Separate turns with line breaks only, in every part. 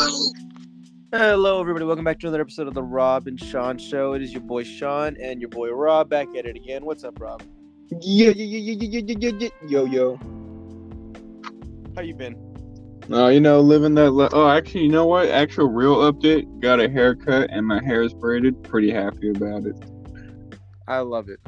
Hello, everybody. Welcome back to another episode of the Rob and Sean Show. It is your boy Sean and your boy Rob back at it again. What's up, Rob?
Yo.
How you been?
Living that. Actually, you know what? Actual real update. Got a haircut and my hair is braided. Pretty happy about it.
I love it.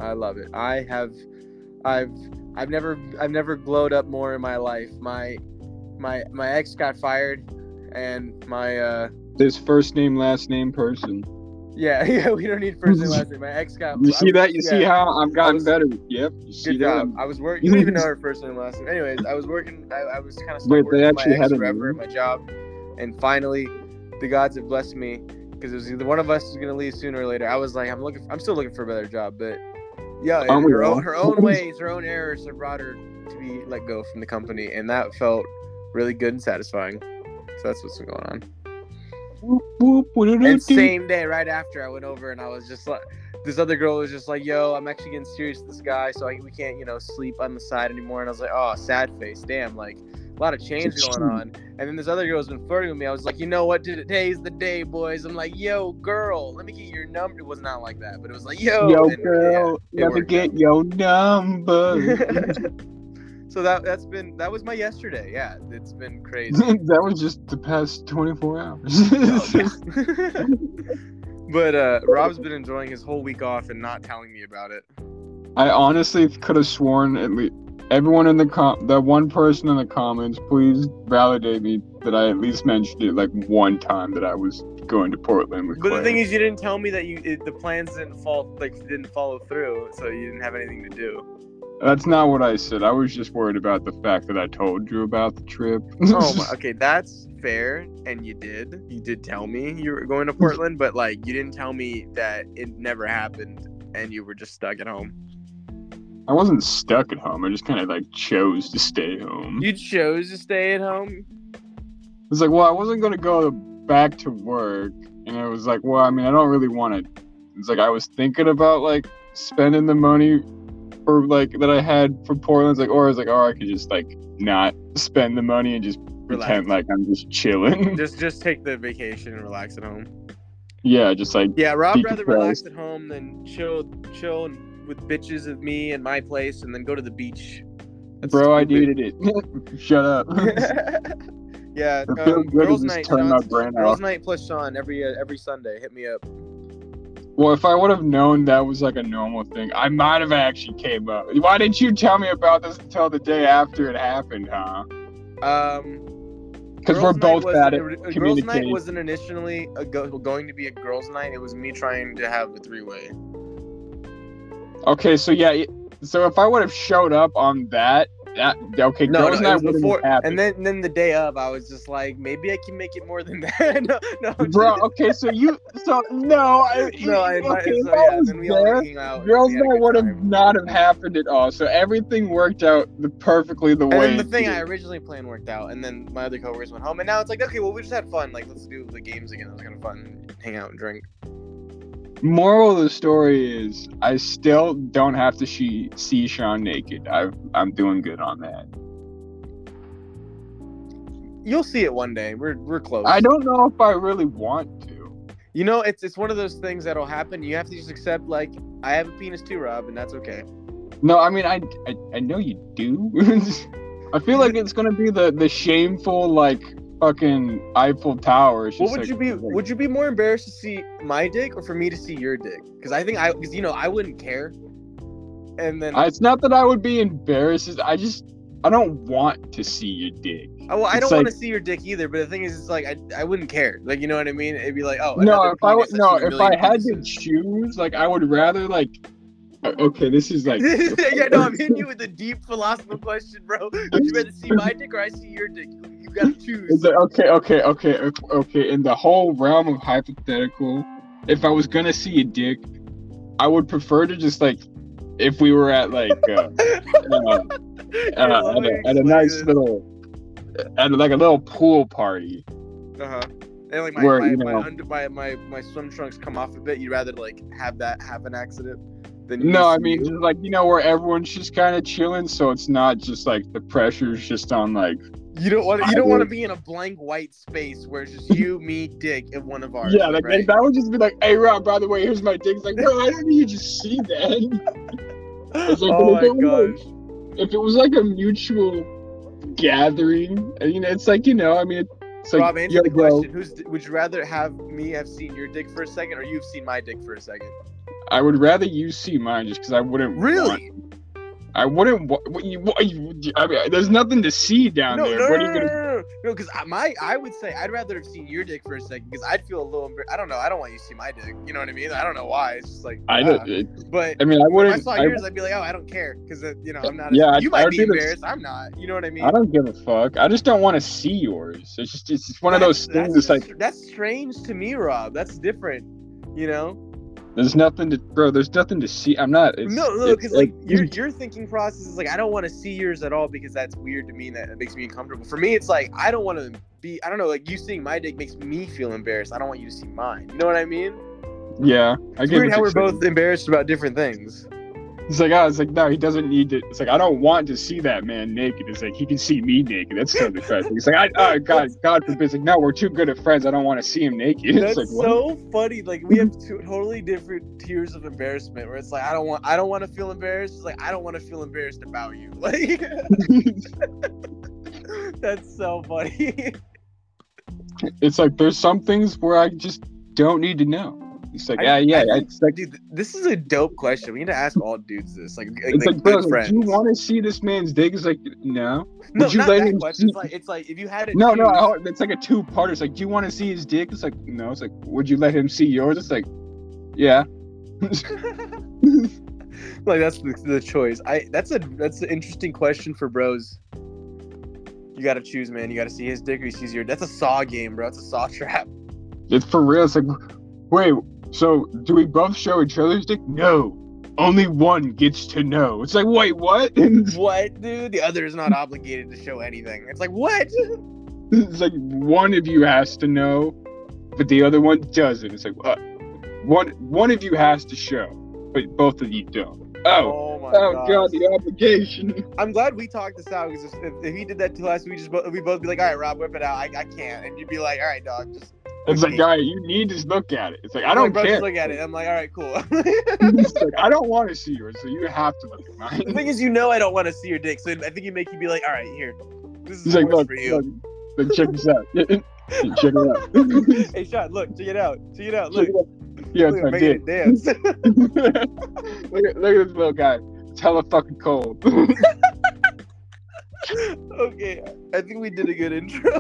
I've never glowed up more in my life. My ex got fired, and my
This first name, last name person.
Yeah, we don't need first name, last name. My ex got.
You see that? You see how I've gotten better? Yep. You see
Good job.
that?
I was working. You don't even know her first name, last name. Anyways, I was working. I was kind of stuck
Wait,
working
they
with my
actually
ex
had a
forever
name?
at my job, and finally, the gods have blessed me because it was either one of us was gonna leave sooner or later. I was like, I'm still looking for a better job, but yeah,
Aren't we
her
all?
own ways, her own errors have brought her to be let go from the company, and that felt really good and satisfying. So that's what's been going on. And same day, right after, I went over and I was just like, this other girl was just like, yo, I'm actually getting serious with this guy, so we can't, sleep on the side anymore. And I was like, oh, sad face, damn, like a lot of change going on. And then this other girl has been flirting with me. I was like, you know what, today's the day, boys. I'm like, yo, girl, let me get your number. It was not like that, but it was like, yo,
girl, let me get your number.
So that was my yesterday. Yeah, it's been crazy.
That was just the past 24 hours.
But Rob's been enjoying his whole week off and not telling me about it.
I honestly could have sworn at least everyone in that one person in the comments, please validate me that I at least mentioned it like one time that I was going to Portland with
But
Claire.
the thing is, you didn't tell me that the plans didn't follow through, so you didn't have anything to do.
That's not what I said. I was just worried about the fact that I told you about the trip.
Okay, that's fair, and you did tell me you were going to Portland, but like you didn't tell me that it never happened and you were just stuck at home.
I wasn't stuck at home. I just kind of like chose to stay home.
You chose to stay at home?
It's like, well, I wasn't going to go back to work, and it was like, well, I mean, I don't really want to. It's like I was thinking about like spending the money for like that I had for Portland. It's like, or I was like, I could just like not spend the money and just pretend like I'm just chilling.
Just take the vacation and relax at home.
Yeah, just like
Rob rather relax at home than chill with bitches of me and my place and then go to the beach.
That's Bro, stupid. I needed it. Shut up.
Yeah, girls' night plus Sean every Sunday. Hit me up.
Well, if I would have known that was like a normal thing, I might have actually came up. Why didn't you tell me about this until the day after it happened, huh? Because we're both bad at communicating.
Girls' night wasn't initially going to be a girls' night. It was me trying to have a three-way.
Okay, so yeah, so if I would have showed up on that, okay, girls' night was before,
and then the day of, I was just like, maybe I can make it more than that. no,
bro. Okay, so then we all hang out. Girls' night would have not have happened at all. So everything worked out perfectly the way.
And then the thing I originally planned worked out, and then my other coworkers went home, and now it's like, okay, well, we just had fun. Like, let's do the games again. It was kind of fun, hang out and drink.
Moral of the story is, I still don't have to see Sean naked. I'm doing good on that.
You'll see it one day. We're close.
I don't know if I really want to.
It's one of those things that'll happen. You have to just accept, like, I have a penis too, Rob, and that's okay.
No, I mean, I know you do. I feel like it's gonna be the shameful, like, fucking Eiffel Tower.
What would you be? Would you be more embarrassed to see my dick or for me to see your dick? Because I wouldn't care. And then
it's not that I would be embarrassed. I don't want to see your dick.
Well, I don't want to see your dick either. But the thing is, it's like I wouldn't care. Like, you know what I mean? It'd be like, oh,
if I had to choose, like, I would rather like. Okay, this is like.
Yeah, no, I'm hitting you with a deep philosophical question, bro. Would you rather see my dick or I see your dick? You gotta choose.
Okay. In the whole realm of hypothetical, if I was gonna see a dick, I would prefer to just like, if we were at like, at a nice little, at like a little pool party.
And like my swim trunks come off a bit. You'd rather like have an accident.
No, I mean, just like, where everyone's just kind of chilling, so it's not just like the pressure's just on like
You don't want to be in a blank white space where it's just you, me, Dick, and one of ours.
Yeah, like
right?
that would just be like, hey Rob, by the way, here's my dick. It's like, bro, I didn't need you to see that. It's like,
oh my gosh.
If it was like a mutual gathering, it's like, I mean, it's like,
Rob, answer the question. Would you rather have seen your dick for a second, or you've seen my dick for a second?
I would rather you see mine, just because I wouldn't.
Really?
I wouldn't. I mean, there's nothing to see down there.
No, because I would say I'd rather have seen your dick for a second, because I'd feel a little embarrassed. I don't know. I don't want you to see my dick. You know what I mean? I don't know why. It's just like
but
I
mean, I wouldn't.
If I saw yours, I'd be like, oh, I don't care, because I'm not.
Yeah,
you might be embarrassed. I'm not. You know what I mean?
I don't give a fuck. I just don't want to see yours. It's one of those things. It's like
that's strange to me, Rob. That's different.
There's nothing to see. I'm not.
No, because like your thinking process is like, I don't want to see yours at all because that's weird to me and that makes me uncomfortable. For me, it's like, I don't want to be. I don't know. Like, you seeing my dick makes me feel embarrassed. I don't want you to see mine. You know what I mean?
Yeah,
it's weird how we're both embarrassed about different things.
It's like, no, he doesn't need to. It's like, I don't want to see that man naked. It's like, he can see me naked. That's totally fine. It's like, God forbid. It's like, no, we're too good of friends. I don't want to see him naked.
That's
like,
so funny. Like, we have two totally different tiers of embarrassment. Where it's like, I don't want to feel embarrassed. It's like, I don't want to feel embarrassed about you. Like, that's so funny.
It's like, there's some things where I just don't need to know. It's like,
dude, this is a dope question. We need to ask all dudes this. Like
bro, do you want to see this man's dick? It's like, no.
No, not that question. It's like if you had it.
No, it's like a two-parter. It's like, do you want to see his dick? It's like, no. It's like, would you let him see yours? It's like, yeah.
Like, that's the choice. That's an interesting question for bros. You gotta choose, man. You gotta see his dick or he sees your. That's a saw game, bro. It's a saw trap.
It's for real. It's like, wait. So, do we both show each other's dick? No. Only one gets to know. It's like, wait, what?
What, dude? The other is not obligated to show anything. It's like, what?
It's like, one of you has to know, but the other one doesn't. It's like, one of you has to show, but both of you don't. Oh my God, the obligation.
I'm glad we talked this out, because if he did that to us, we both be like, all right, Rob, whip it out. I can't. And you'd be like, all right, dog, just...
It's like, all right, you need to look at it. It's like, I don't care.
Just look at it. I'm like, all right, cool.
It's like, I don't want to see yours, so you have to look at mine.
The thing is, I don't want to see your dick, so I think you be like, all right, here, this is
like,
for you.
Look, check this out. Check it out.
Hey, Sean, look, check it out. Look.
Yeah, it's my dick.
Dance.
Look at this little guy. It's hella fucking cold.
Okay, I think we did a good intro.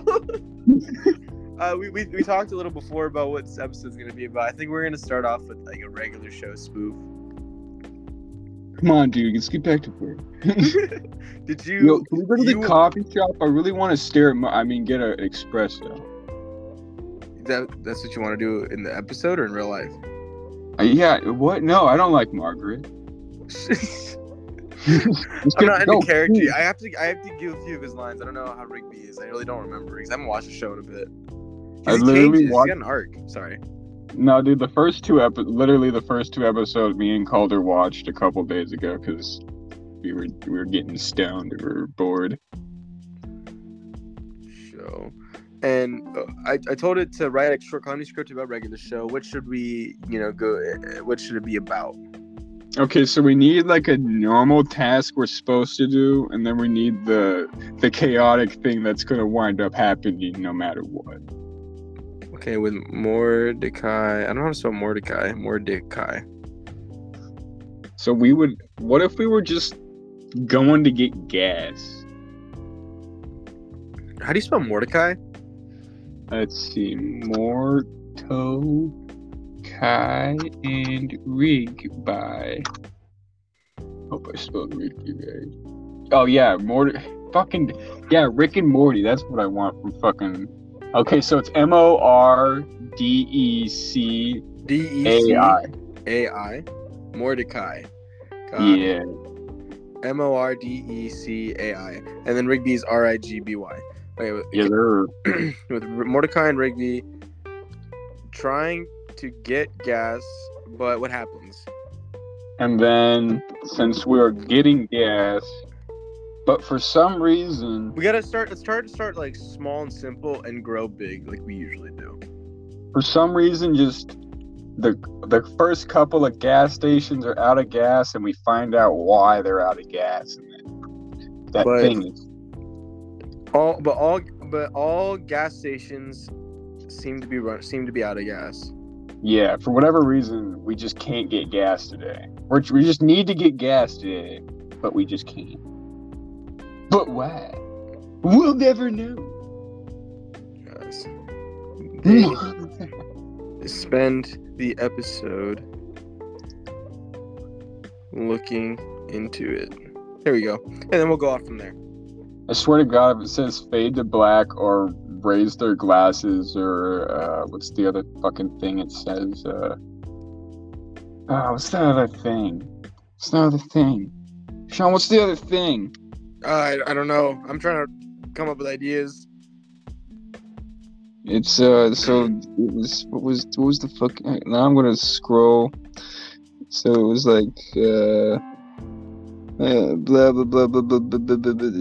We talked a little before about what this episode's gonna be about. I think we're gonna start off with like a regular show spoof.
Come on, dude, let's get back to work.
Did you?
Yo, can we go to the coffee shop? I really want to get an espresso.
That's what you want to do in the episode or in real life?
Yeah. What? No, I don't like Margaret.
I'm not into character. Please. I have to give a few of his lines. I don't know how Rigby is. I really don't remember because I haven't watched the show in a bit.
I literally
watched. He's got an arc. Sorry.
No, dude. The first two episodes, me and Calder watched a couple days ago because we were getting stoned and we were bored.
Show. And I told it to write a short comedy script about regular show. What should we, what should it be about?
Okay, so we need like a normal task we're supposed to do, and then we need the chaotic thing that's gonna wind up happening no matter what.
Okay, with Mordecai. I don't know how to spell Mordecai. Mordecai.
So what if we were just going to get gas?
How do you spell Mordecai?
Let's see, Kai and Rigby. Hope I spelled Rigby right. Oh yeah, Rick and Morty. That's what I want from fucking. Okay, so it's
MORDECAI. Mordecai. God.
Yeah.
MORDECAI, and then Rigby's RIGBY. Okay,
yeah, they're
with Mordecai and Rigby trying to get gas, but what happens?
And then, since we are getting gas, But for some reason,
We gotta start. Let's start like small and simple and grow big, like we usually do.
just the first couple of gas stations are out of gas, and we find out why they're out of gas. And that
But-
thing is
All gas stations seem to be out of gas.
yeah. For whatever reason, we just can't get gas today. We just need to get gas today, but we just can't. But why? We'll never know.
Yes. They spend the episode looking into it. There we go, and then we'll go off from there.
I swear to God, if it says fade to black or raise their glasses or what's the other fucking thing it says? What's the other thing? What's the other thing? Sean, what's the other thing?
I don't know. I'm trying to come up with ideas.
It's so it was what was the fuck? Now I'm gonna scroll. So it was like blah blah blah blah blah blah blah blah blah.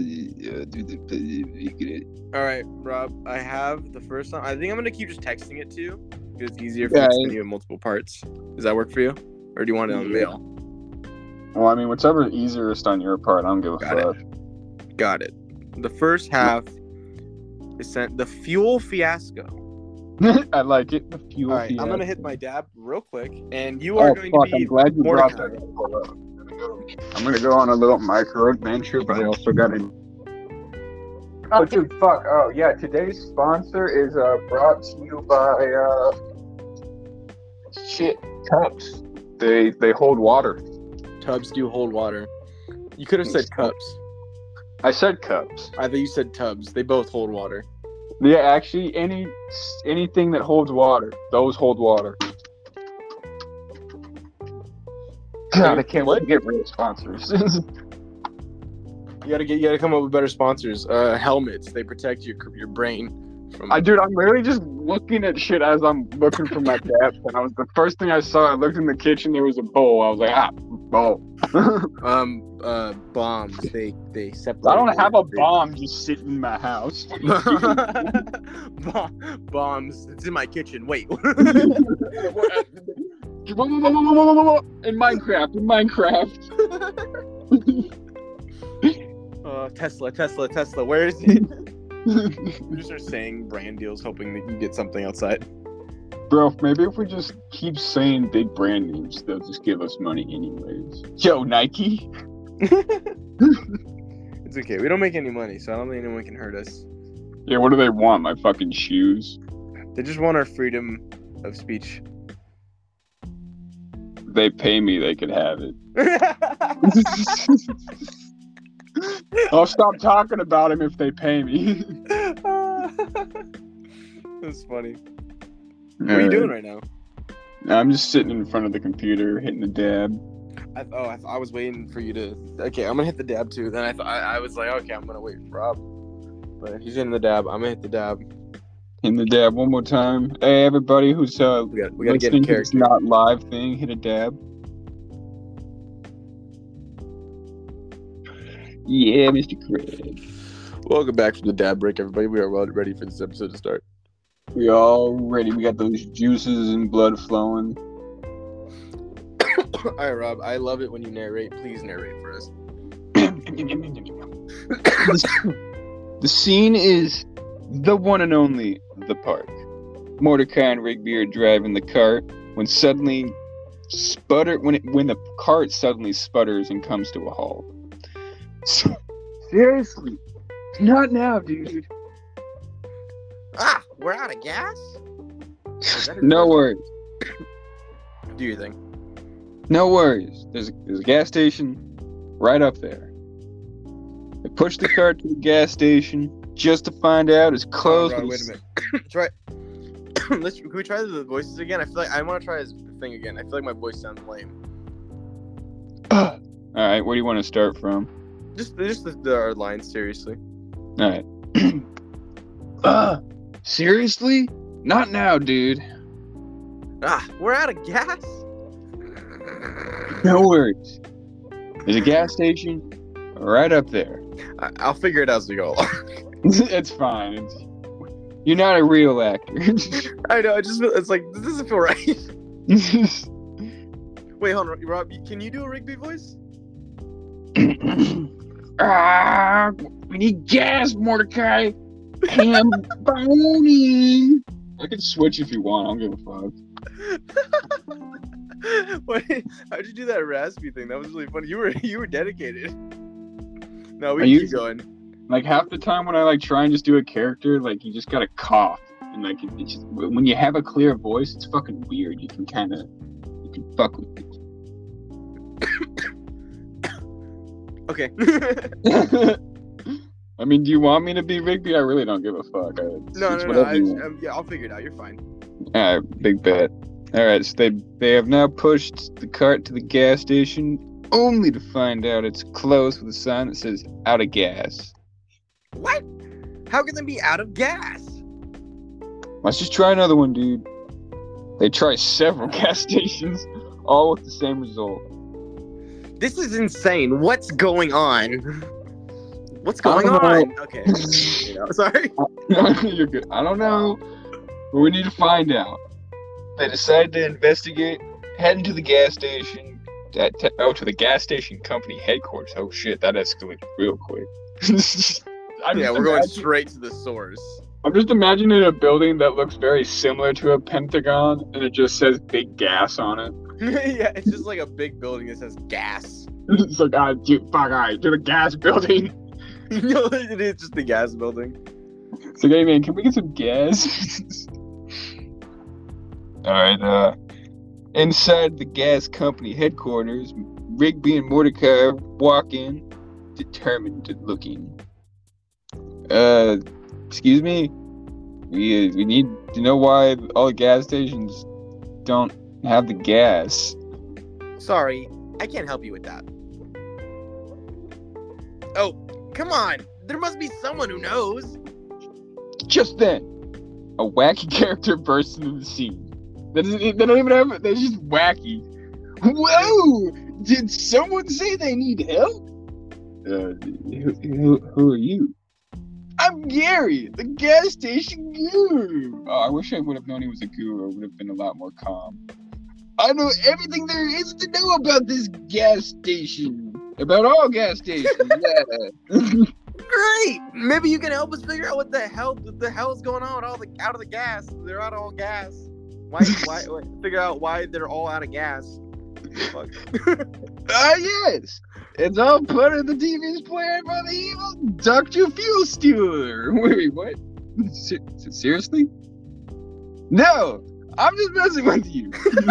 All right, Rob. I have the first one. I think I'm gonna keep just texting it to you because it's easier for
Yeah,
me to send you in multiple parts. Does that work for you, or do you want it on mail?
Well, I mean, whatever easiest on your part, I don't give a fuck.
Got it. The first half is sent the fuel fiasco.
I like it. The fuel.
All right, I'm
fiasco.
gonna hit my dab real quick, and you are going
fuck,
to be
I'm glad you brought
Mordecai.
that up. I'm gonna go on a little micro adventure, but I also got to. Oh, dude, fuck. Oh, yeah. Today's sponsor is brought to you by cups. They hold water.
Tubs do hold water. You could have said cups.
I said cups.
I thought you said tubs. They both hold water.
Yeah, actually, anything that holds water, those hold water. God, I can't wait to get real sponsors.
You gotta come up with better sponsors. Helmets. They protect your brain from.
Dude, I'm literally just looking at shit as I'm looking for my depth, and the first thing I saw. I looked in the kitchen. There was a bowl. I was like, bowl.
Bombs. They separate.
I don't have a bomb just sitting in my house.
Bombs. It's in my kitchen. Wait.
In Minecraft.
Tesla. Where is it? We just are saying brand deals, hoping that you get something outside.
Bro, maybe if we just keep saying big brand names, they'll just give us money anyways. Yo, Nike.
It's okay. We don't make any money, so I don't think anyone can hurt us.
Yeah, what do they want? My fucking shoes?
They just want our freedom of speech.
They pay me, they could have it. I'll stop talking about him if they pay me.
That's funny. What are you doing right now?
I'm just sitting in front of the computer, hitting the dab.
I was waiting for you to. Okay, I'm gonna hit the dab too. Then I was like, okay, I'm gonna wait for Rob. But he's hitting the dab. I'm gonna hit the dab.
Hitting the dab one more time. Hey, everybody who's
We gotta get in
listening to this
character.
not live thing, hit a dab. Yeah, Mr. Craig.
Welcome back from the dab break, everybody. We are well ready for this episode to start.
We all ready. We got those juices and blood flowing.
All right, Rob. I love it when you narrate. Please narrate for us.
The scene is the one and only the park. Mordecai and Rigby are driving the cart when the cart suddenly sputters and comes to a halt. Seriously, not now, dude.
We're out of gas?
No worries.
Do your thing.
No worries. There's a gas station right up there. They push the cart to the gas station just to find out it's closed.
Wait a minute. Try. Can we try the voices again? I feel like I want to try his thing again. I feel like my voice sounds lame.
All right, where do you want to start from?
Just the lines, seriously.
All right. Seriously? Not now, dude.
We're out of gas?
No worries. There's a gas station right up there.
I'll figure it out as we go along.
It's fine. You're not a real actor.
I know. It's like this doesn't feel right. Wait, hold on, Rob. Can you do a Rigby voice?
We need gas, Mordecai. Hamboni. I can switch if you want. I don't give a fuck.
Wait, how'd you do that raspy thing? That was really funny. You were dedicated. No, we
Are
can
you-
keep going.
Like half the time when I like try and just do a character, like you just gotta cough, and like it's just, when you have a clear voice, it's fucking weird. You can fuck with it.
Okay.
I mean, do you want me to be Rigby? I really don't give a fuck.
No.
Whatever you want.
Yeah, I'll figure it out. You're fine.
All right, big bet. All right, so they have now pushed the cart to the gas station, only to find out it's closed with a sign that says "out of gas."
What? How can they be out of gas?
Let's just try another one, dude. They try several gas stations, all with the same result.
This is insane. What's going on? What's going
I don't
on? Okay. Sorry.
You're good. I don't know, but we need to find out. They decided to investigate, heading to the gas station, to the gas station company headquarters. Oh shit, that escalated real quick.
We're going straight to the source.
I'm just imagining a building that looks very similar to a pentagon, and it just says "Big Gas" on it.
Yeah, it's just like a big building that says gas.
It's like, alright, to the gas building.
It is just the gas building.
It's like, hey man, can we get some gas? Alright, inside the gas company headquarters, Rigby and Mordecai walk in, determined looking. Excuse me? We need to know why all the gas stations don't have the gas.
Sorry, I can't help you with that. Oh, come on. There must be someone who knows.
Just then, a wacky character bursts into the scene. They don't even have it. They're just wacky. Whoa! Did someone say they need help? Who are you? I'm Gary, the gas station guru. Oh, I wish I would have known he was a guru. It would have been a lot more calm. I know everything there is to know about this gas station. About all gas stations, yeah.
Great! Maybe you can help us figure out what the hell is going on with all the out of the gas. They're out of all gas. Why figure out why they're all out of gas. Fuck.
Yes! It's all part of the devious plan by the evil Dr. Fuel Stealer. Wait, what? Seriously? No! I'm just messing with you.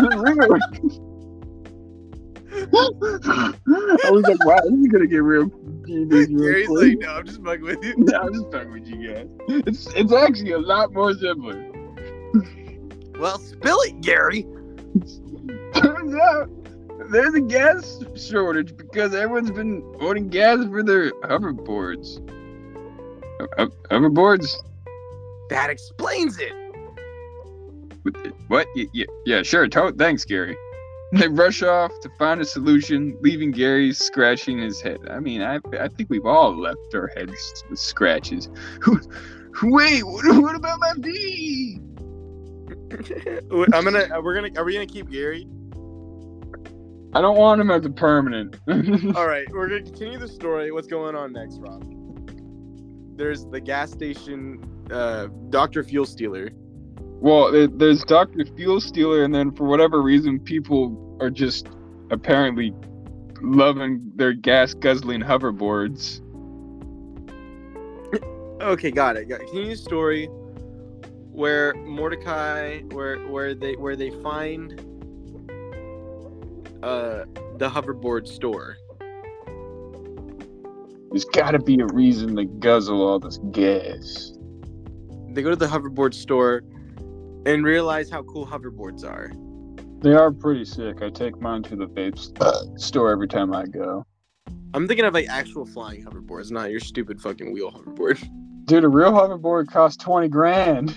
I was like, wow, this is gonna get real devious real
Gary's
quick.
like, no, I'm just fucking with you.
No, I'm just fucking with you guys. It's actually a lot more simpler.
Well, spill it, Gary.
Turns out there's a gas shortage because everyone's been ordering gas for their hoverboards. Hoverboards?
That explains it.
What? Yeah, sure. Thanks, Gary. They rush off to find a solution, leaving Gary scratching his head. I mean, I think we've all left our heads with scratches. Wait, what about my feet?
Are we gonna keep Gary?
I don't want him as a permanent.
All right, we're gonna continue the story. What's going on next, Rob? There's the gas station, Dr. Fuel Stealer.
Well, there's Dr. Fuel Stealer, and then for whatever reason, people are just apparently loving their gas guzzling hoverboards.
Okay, got it. Continue the story where Mordecai, where they find the hoverboard store.
There's gotta be a reason to guzzle all this gas.
They go to the hoverboard store and realize how cool hoverboards are.
They are pretty sick. I take mine to the vape store every time I go.
I'm thinking of like actual flying hoverboards, not your stupid fucking wheel hoverboard.
Dude, a real hoverboard costs 20 grand.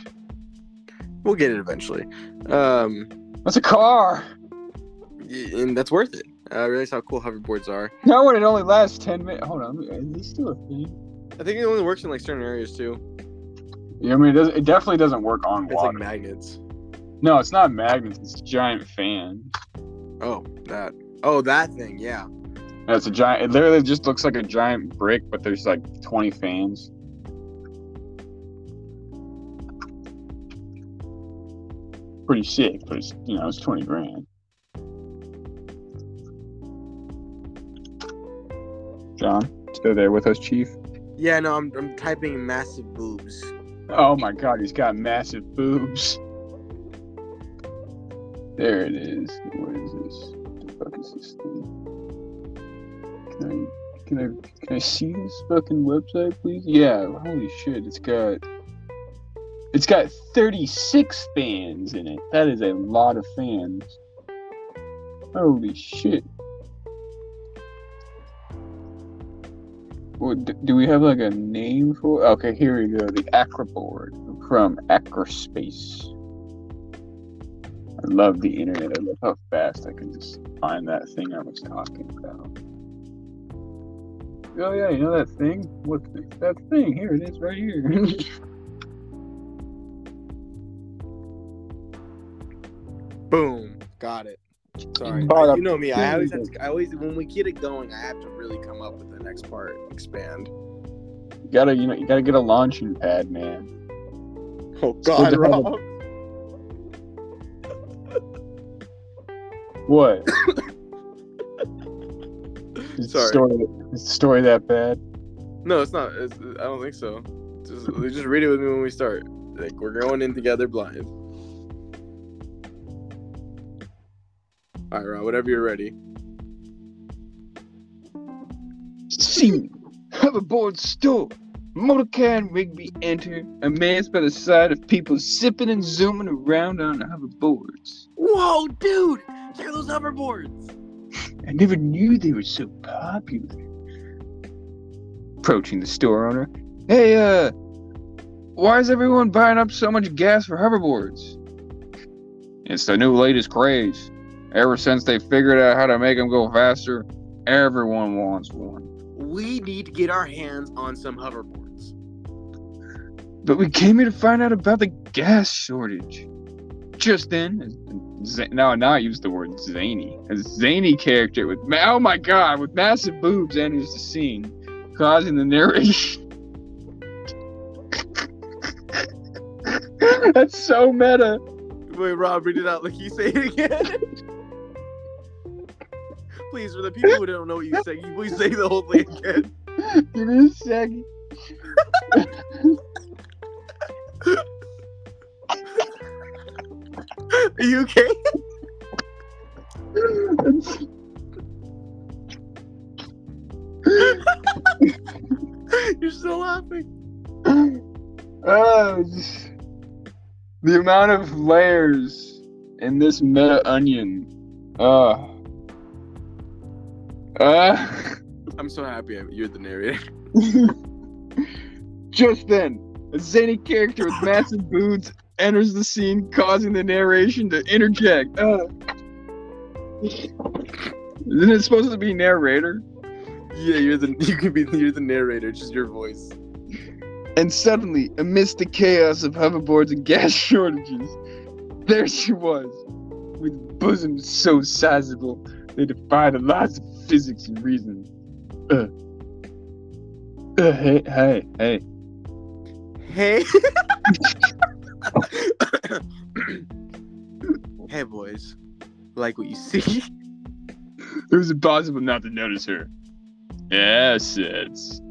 We'll get it eventually.
That's a car.
And that's worth it. I realized how cool hoverboards are.
Now when it only lasts 10 minutes. Hold on, is this still a thing?
I think it only works in like certain areas too.
Yeah, I mean, it definitely doesn't work on
It's
water.
like magnets.
No, it's not magnets. It's giant fans.
Oh, that. Oh, that thing. Yeah.
That's a giant. It literally just looks like a giant brick, but there's like 20 fans. Pretty sick, but it's, it's 20 grand. John, still there with us, Chief?
Yeah. No, I'm typing massive boobs.
Oh my God, he's got massive boobs. There it is. What is this? What the fuck is this thing? Can I see this fucking website, please? Yeah. Holy shit! It's got 36 fans in it. That is a lot of fans. Holy shit! Well, do we have like a name for? Okay, here we go. The Acroboard from Acrospace. I love the internet. I love how fast I can just find that thing I was talking about. Oh yeah, you know that thing? What thing? That thing. Here it is, right here.
Boom. Got it. Sorry. You know me. I always when we get it going, I have to really come up with the next part. Expand.
You gotta get a launching pad, man.
Oh God, Rob.
What? Is
Sorry.
the story that bad?
No, it's not. I don't think so. Just read it with me when we start. Like we're going in together blind. All right, Rob. Whenever you're ready.
Scene. Hoverboard store. Motorcar and Rigby enter, amazed by the sight of people zipping and zooming around on hoverboards.
Whoa, dude! Check out those hoverboards!
I never knew they were so popular. Approaching the store owner. Hey, why is everyone buying up so much gas for hoverboards? It's the new latest craze. Ever since they figured out how to make them go faster, everyone wants one.
We need to get our hands on some hoverboards.
But we came here to find out about the gas shortage. Just then, now I use the word zany. A zany character with massive boobs enters the scene, causing the narration. That's so meta.
Wait, Rob, read it out like you say it again. Please, for the people who don't know what you say, please say the whole thing again.
Give me a second.
Are you okay? You're still laughing.
The amount of layers in this meta onion.
I'm so happy you're the narrator.
Just then, a zany character with massive boobs enters the scene, causing the narration to interject. Isn't it supposed to be narrator?
Yeah, you're the narrator, just your voice.
And suddenly, amidst the chaos of hoverboards and gas shortages, there she was, with bosoms so sizable they defy the laws of physics and reason. Hey.
Hey, boys. Like what you see?
It was impossible not to notice her. Assets.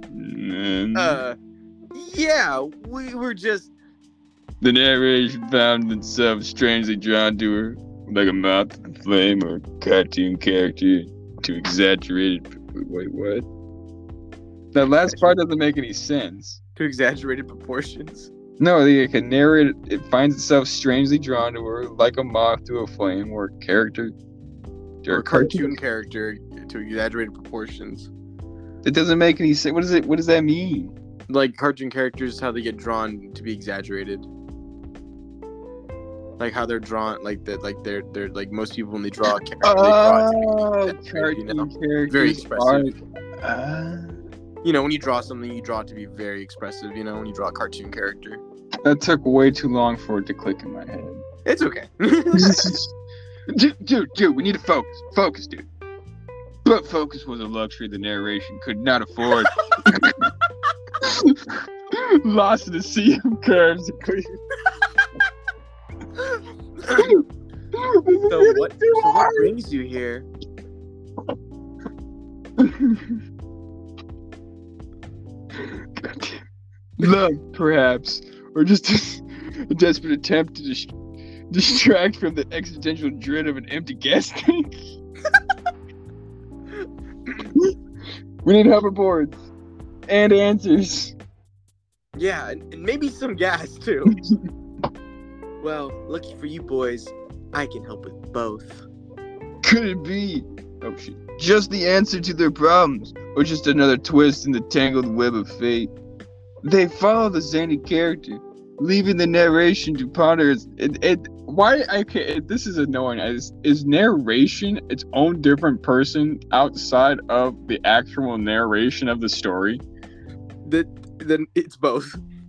Yeah, we were just...
The narration found itself strangely drawn to her, like a moth to the flame or a cartoon character to exaggerated... Wait, what? That last part doesn't make any sense.
To exaggerated proportions.
No, it finds itself strangely drawn to her, like a moth to a flame, or a character...
Or a cartoon character to exaggerated proportions.
It doesn't make any sense. What does that mean?
Like cartoon characters, how they get drawn to be exaggerated. Like how they're drawn, like that, like they're like most people when they draw a character, they draw it to be
characters
very expressive.
Are,
You know, when you draw something, you draw it to be very expressive. You know, when you draw a cartoon character.
that took way too long for it to click in my head.
It's okay.
Dude, we need to focus, dude. But focus was a luxury the narration could not afford. Lost in the sea of curves.
So what brings you here?
Love, perhaps, or just a desperate attempt to distract from the existential dread of an empty gas tank. We need hoverboards and answers.
Yeah, and maybe some gas too. Well, lucky for you boys, I can help with both.
Could it be just the answer to their problems, or just another twist in the tangled web of fate? They follow the zany character, leaving the narration to ponder. This is annoying. Is narration its own different person outside of the actual narration of the story?
Then it's both.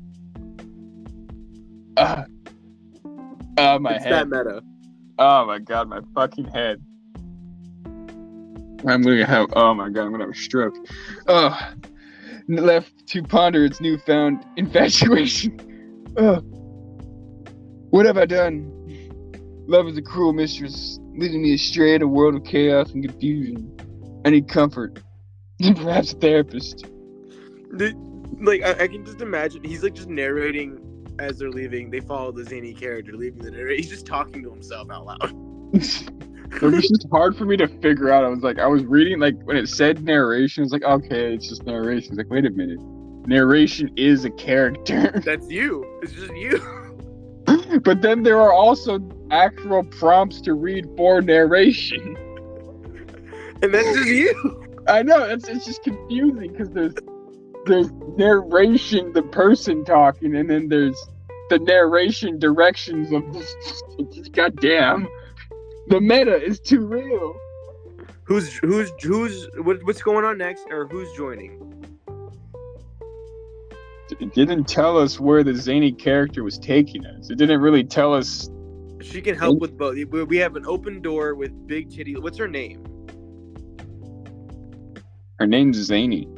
My
It's
head.
that meta.
Oh my god, my fucking head. I'm gonna have. Oh my god, I'm gonna have a stroke. Left to ponder its newfound infatuation. What have I done? Love is a cruel mistress, leading me astray in a world of chaos and confusion. I need comfort, and perhaps a therapist.
I can just imagine he's like just narrating as they're leaving. They follow the zany character leaving the narration. He's just talking to himself out loud.
It was just hard for me to figure out. I was reading, like, when it said narration, it's like, okay, it's just narration. It's like, wait a minute. Narration is a character.
That's you. It's just you.
But then there are also actual prompts to read for narration.
And that's just you.
I know, it's just confusing because there's narration, the person talking, and then there's the narration directions of this. Goddamn. The meta is too real.
What's going on next, or who's joining?
It didn't tell us where the zany character was taking us. It didn't really tell us.
She can help with both. We have an open door with big titty. What's her name?
Her name's Zany.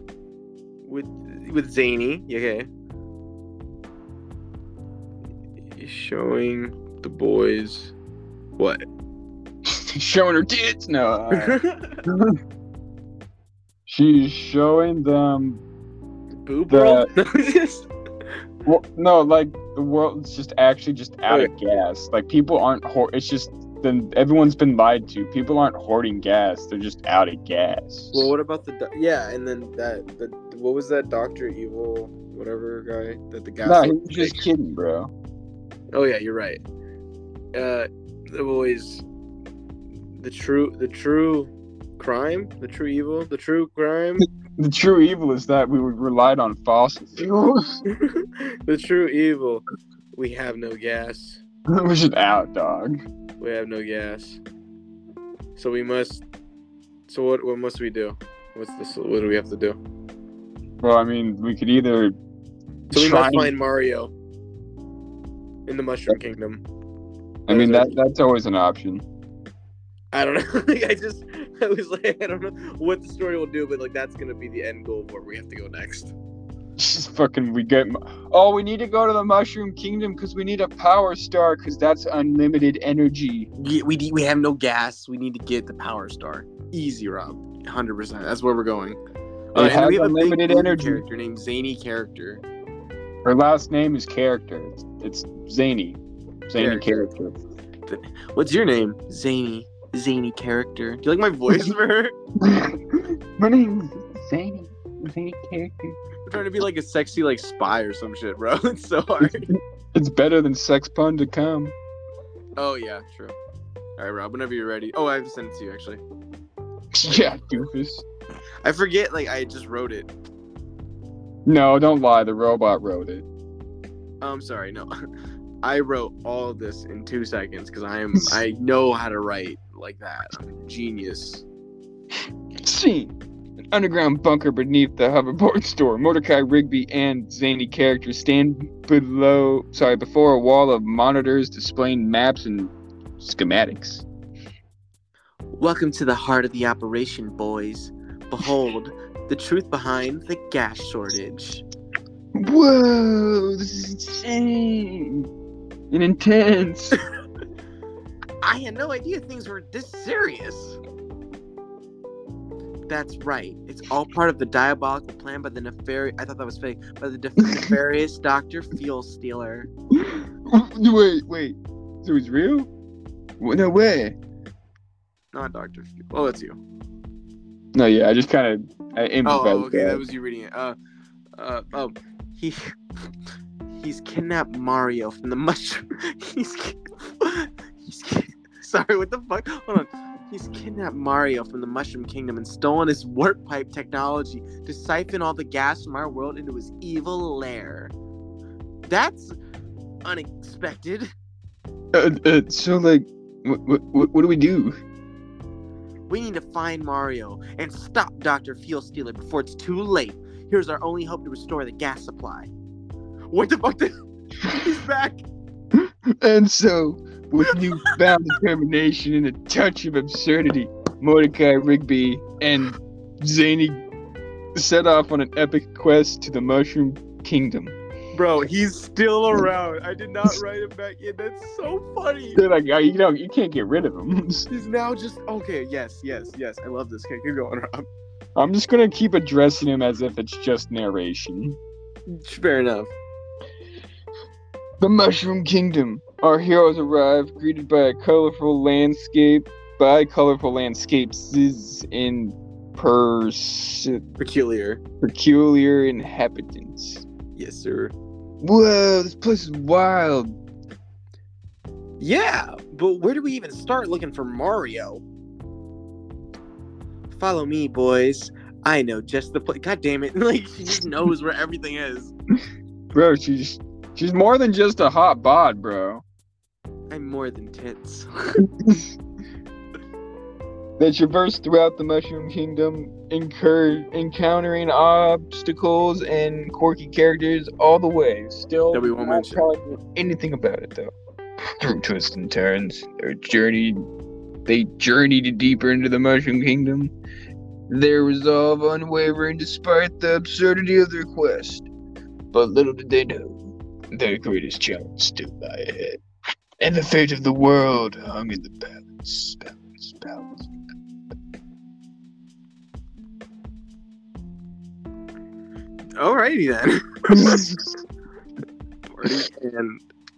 With Zany, okay. Showing the boys what?
Showing her tits? No. She's showing them
Boob world?
Well, no, like the world's just actually just out of gas. Like people aren't. It's just then everyone's been lied to. People aren't hoarding gas. They're just out of gas.
Well, what about and then what was that Dr. Evil whatever guy that the gas?
No, he was just kidding, bro.
Oh yeah, you're right. The boys. The true crime, the true evil, the true crime.
The true evil is that we relied on fossil fuels.
The true evil, we have no gas.
We're just out, dog.
We have no gas. So we must. So what must we do? What do we have to do?
Well, I mean, we could either.
So we must find Mario in the Mushroom Kingdom.
I mean, that's always an option.
I don't know. I was like, I don't know what the story will do, but like that's gonna be the end goal of where we have to go next.
Just fucking, we need to go to the Mushroom Kingdom because we need a power star because that's unlimited energy.
Yeah, we have no gas. We need to get the power star. Easy, Rob. 100%. That's where we're going.
It has
we have
unlimited
a big
energy.
Character named Zany Character.
Her last name is Character. It's Zany. Zany Character.
What's your name? Zany Character. Do you like my voice for her?
My name's Zany Character.
I'm trying to be like a sexy like spy or some shit, bro. It's so hard.
It's better than sex pun to come.
Oh yeah, true. All right, Rob. Whenever you're ready. Oh, I have to send it to you actually.
Yeah, doofus.
I forget. Like I just wrote it.
No, don't lie. The robot wrote it.
I'm sorry. No. I wrote all of this in 2 seconds because I know how to write like that. I'm a genius.
Scene. An underground bunker beneath the hoverboard store. Mordecai Rigby and zany characters stand before a wall of monitors displaying maps and schematics.
Welcome to the heart of the operation, boys. Behold, the truth behind the gas shortage.
Whoa, this is insane and intense.
I had no idea things were this serious. That's right. It's all part of the diabolical plan by the nefarious... I thought that was fake. By the nefarious Dr. Fuel Stealer.
Wait. So it's real? No way.
Not Dr. Fuel. Oh, that's you.
No, yeah, I just kind of improvised.
Oh, okay, that was you reading it. He's kidnapped Mario from the mushroom. Sorry, what the fuck? Hold on. He's kidnapped Mario from the Mushroom Kingdom and stolen his warp pipe technology to siphon all the gas from our world into his evil lair. That's unexpected.
So, like, what do we do?
We need to find Mario and stop Dr. Fuel Stealer before it's too late. Here's our only hope to restore the gas supply. What the fuck? He's back.
And so, with newfound determination and a touch of absurdity, Mordecai Rigby and Zany set off on an epic quest to the Mushroom Kingdom.
Bro, he's still around. I did not write him back in. That's so funny.
They're like, you can't get rid of him.
He's now just okay. Yes. I love this kid. Keep going, Rob.
I'm just gonna keep addressing him as if it's just narration.
Fair enough.
The Mushroom Kingdom. Our heroes arrive, greeted by a colorful landscape. By colorful landscapes in peculiar inhabitants.
Yes, sir.
Whoa, this place is wild.
Yeah, but where do we even start looking for Mario? Follow me, boys. I know just the place. God damn it. Like, she just knows where everything is.
Bro, she's more than just a hot bod, bro.
I'm more than tits.
They traverse throughout the Mushroom Kingdom, encountering obstacles and quirky characters all the way. Still,
that we won't mention
anything about it, though. Through twists and turns, they journeyed deeper into the Mushroom Kingdom. Their resolve unwavering despite the absurdity of their quest. But little did they know, their greatest challenge still lay ahead. And the fate of the world hung in the balance.
Alrighty then. And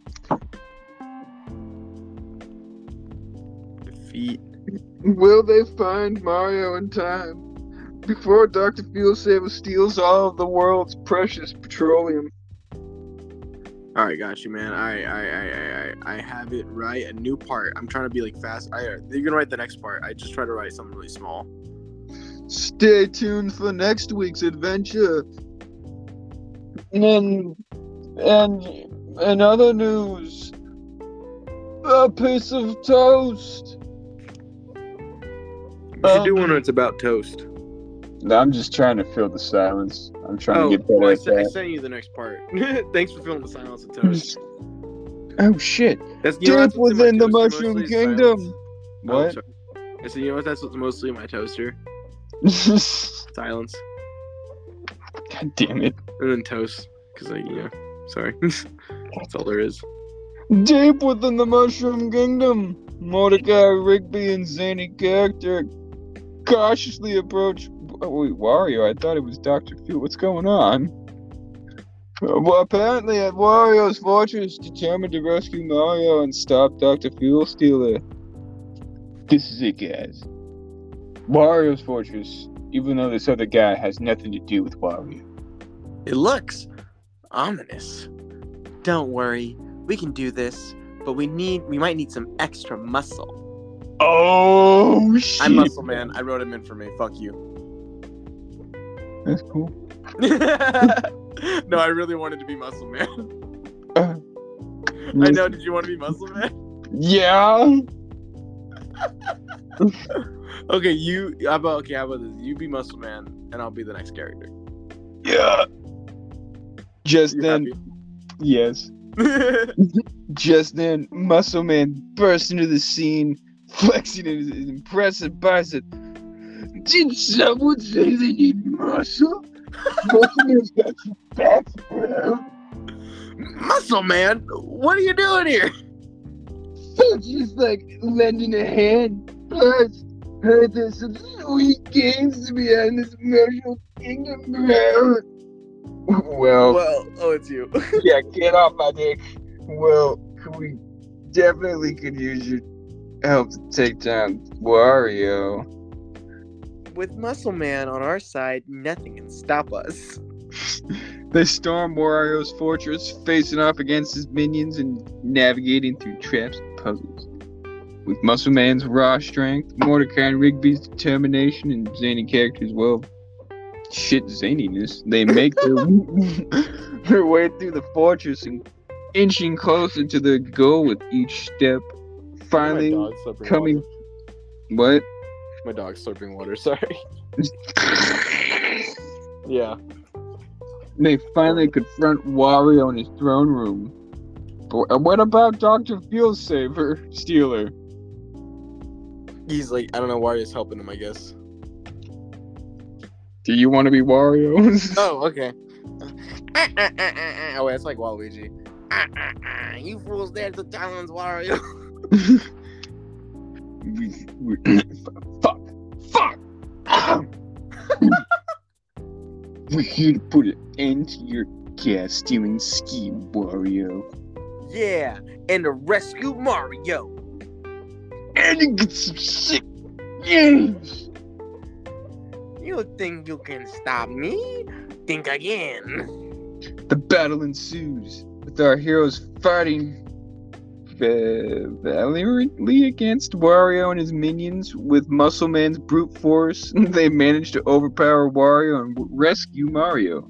defeat.
Will they find Mario in time before Dr. Fuel Saver steals all of the world's precious petroleum?
All right, got you, man. I have it right. A new part. I'm trying to be like fast. You're gonna write the next part. I just try to write something really small.
Stay tuned for next week's adventure. And other news. A piece of toast.
You should do one where it's about toast.
No, I'm just trying to fill the silence. I'm trying to get better at that.
I sent you the next part. Thanks for filling the silence of toast.
Oh shit!
That's
deep within the Mushroom Kingdom.
What? I said, you know what? That's what's mostly in my toaster. Silence.
God damn it!
And then toast, because sorry. That's all there is.
Deep within the Mushroom Kingdom, Mordecai Rigby and zany character cautiously approach. Oh, wait, Wario? I thought it was Dr. Fuel. What's going on? Well, apparently at Wario's fortress, determined to rescue Mario and stop Dr. Fuel Stealer. This is it, guys. Wario's fortress, even though this other guy has nothing to do with Wario.
It looks ominous. Don't worry, we can do this, but we might need some extra muscle.
Oh, shit.
I'm Muscle Man. I wrote him in for me. Fuck you.
That's cool.
No, I really wanted to be Muscle Man. I know. Did you want to be Muscle Man?
Yeah.
Okay, how about this? You be Muscle Man, and I'll be the next character.
Yeah. Just
You
then,
happy?
yes. Just then, Muscle Man burst into the scene, flexing his impressive bicep. Did someone say they need muscle? Muscle Man's got some back, bro.
Muscle Man, what are you doing here?
So just like lending a hand. Plus, heard there's some sweet games to be had in this Mushroom Kingdom, bro. Well,
Oh, it's you.
yeah, get off my dick. Well, we definitely could use your help to take down Wario.
With Muscle Man on our side, nothing can stop us.
They storm Wario's fortress, facing off against his minions and navigating through traps and puzzles. With Muscle Man's raw strength, Mordecai and Rigby's determination, and zany characters, well, shit zaniness, they make their way through the fortress and inching closer to their goal with each step. Finally, coming.
Water.
What?
My dog's slurping water. Sorry. Yeah.
They finally confront Wario in his throne room. But what about Dr. Fuel Saver Stealer?
He's like, I don't know why he's helping him, I guess.
Do you want to be Wario?
Oh, okay. Oh, wait, it's like Waluigi. You fools dared the talons, Wario.
Fuck! We're here to put an end to your gas stealing scheme, Wario.
Yeah, and to rescue Mario.
And to get some sick games.
You think you can stop me? Think again.
The battle ensues, with our heroes fighting valiantly against Wario and his minions. With Muscle Man's brute force, they manage to overpower Wario and rescue Mario.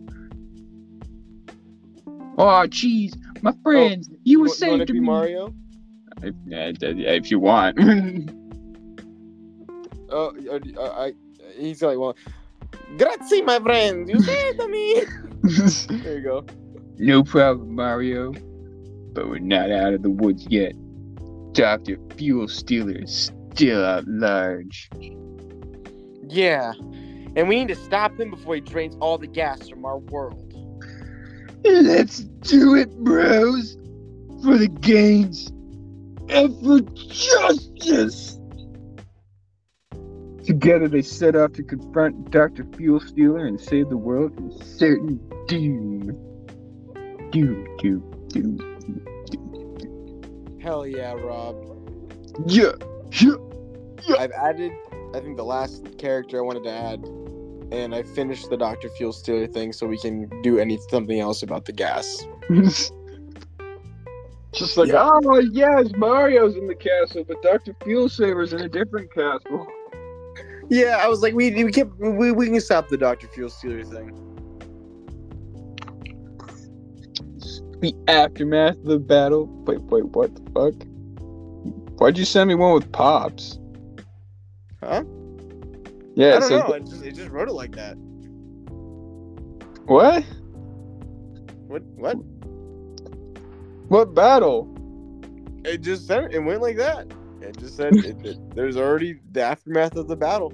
Oh, jeez, my friends, you were saying to me,
Mario?
If you want.
He's like, well, grazie, my friend. You said to me. There you go.
No problem, Mario. But we're not out of the woods yet. Dr. Fuel Stealer is still at large.
Yeah, and we need to stop him before he drains all the gas from our world.
Let's do it, bros! For the gains and for justice! Together they set off to confront Dr. Fuel Stealer and save the world from certain doom. Doom.
Hell yeah, Rob.
Yeah.
I've added, I think, the last character I wanted to add, and I finished the Dr. Fuel Stealer thing so we can do something else about the gas.
Just like, yeah. Oh, yes, Mario's in the castle, but Dr. Fuel Saver's in a different castle.
Yeah, I was like, we can stop the Dr. Fuel Stealer thing.
The aftermath of the battle. Wait, what the fuck? Why'd you send me one with Pops?
Huh?
Yeah,
I don't know. It just wrote it like that.
What?
What?
What battle?
It just said it went like that. It just said there's already the aftermath of the battle.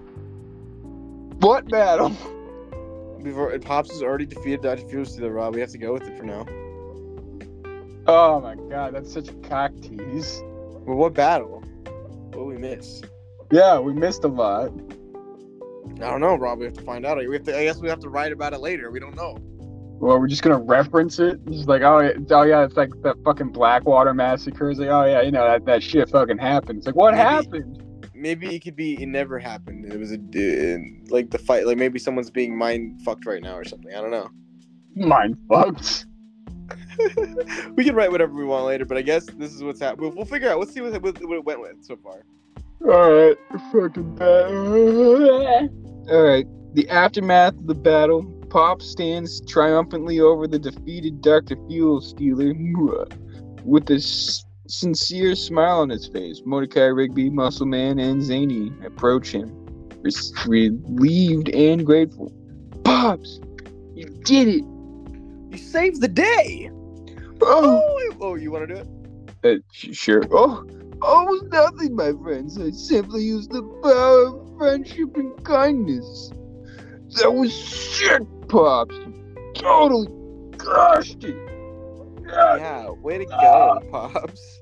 What battle?
Before Pops has already defeated Dr. Fuel Stealer, Rob. We have to go with it for now.
Oh my god, that's such a cock tease.
Well, what battle? What did we miss?
Yeah, we missed a lot.
I don't know, Rob. We have to find out. I guess we have to write about it later. We don't know.
Well, we're just gonna reference it. Just like, oh yeah, it's like that fucking Blackwater massacre. It's like, oh yeah, you know that shit fucking happened. It's like, what happened?
Maybe it could be it never happened. It was like the fight. Like maybe someone's being mind fucked right now or something. I don't know.
Mind fucked.
We can write whatever we want later, but I guess this is what's happening. We'll figure out. Let's see what it went with so far.
Alright, fucking battle. Alright, the aftermath of the battle. Pop stands triumphantly over the defeated Dr. Fuel Stealer. with a sincere smile on his face, Mordecai, Rigby, Muscle Man, and Zany approach him, relieved and grateful. Pops, you did it!
You saved the day!
Oh,
You want to do it?
Sure. Oh, almost nothing, my friends. I simply used the power of friendship and kindness. That was sick, Pops. You totally crushed it.
Yeah, way to go, Pops.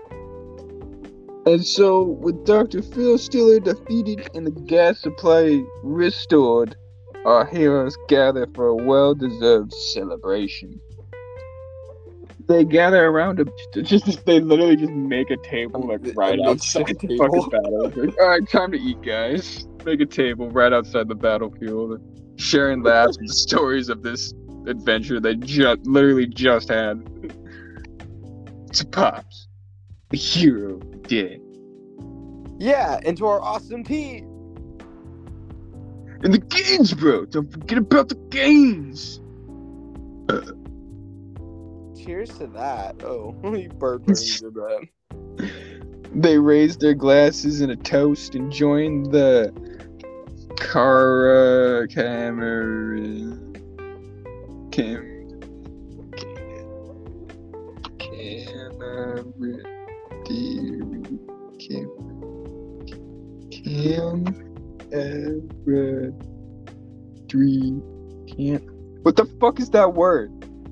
And so, with Dr. Phil Stiller defeated and the gas supply restored, our heroes gather for a well-deserved celebration. They gather around they literally just make a table right outside the fucking battle. Alright, time to eat, guys. Make a table right outside the battlefield. Sharing laughs and stories of this adventure they literally just had. To Pops, the hero did.
Yeah, and to our awesome tea.
And the gains, bro. Don't forget about the gains.
Cheers to that. Oh, you burped when you did that.
They raised their glasses in a toast, enjoying the What the fuck is that word?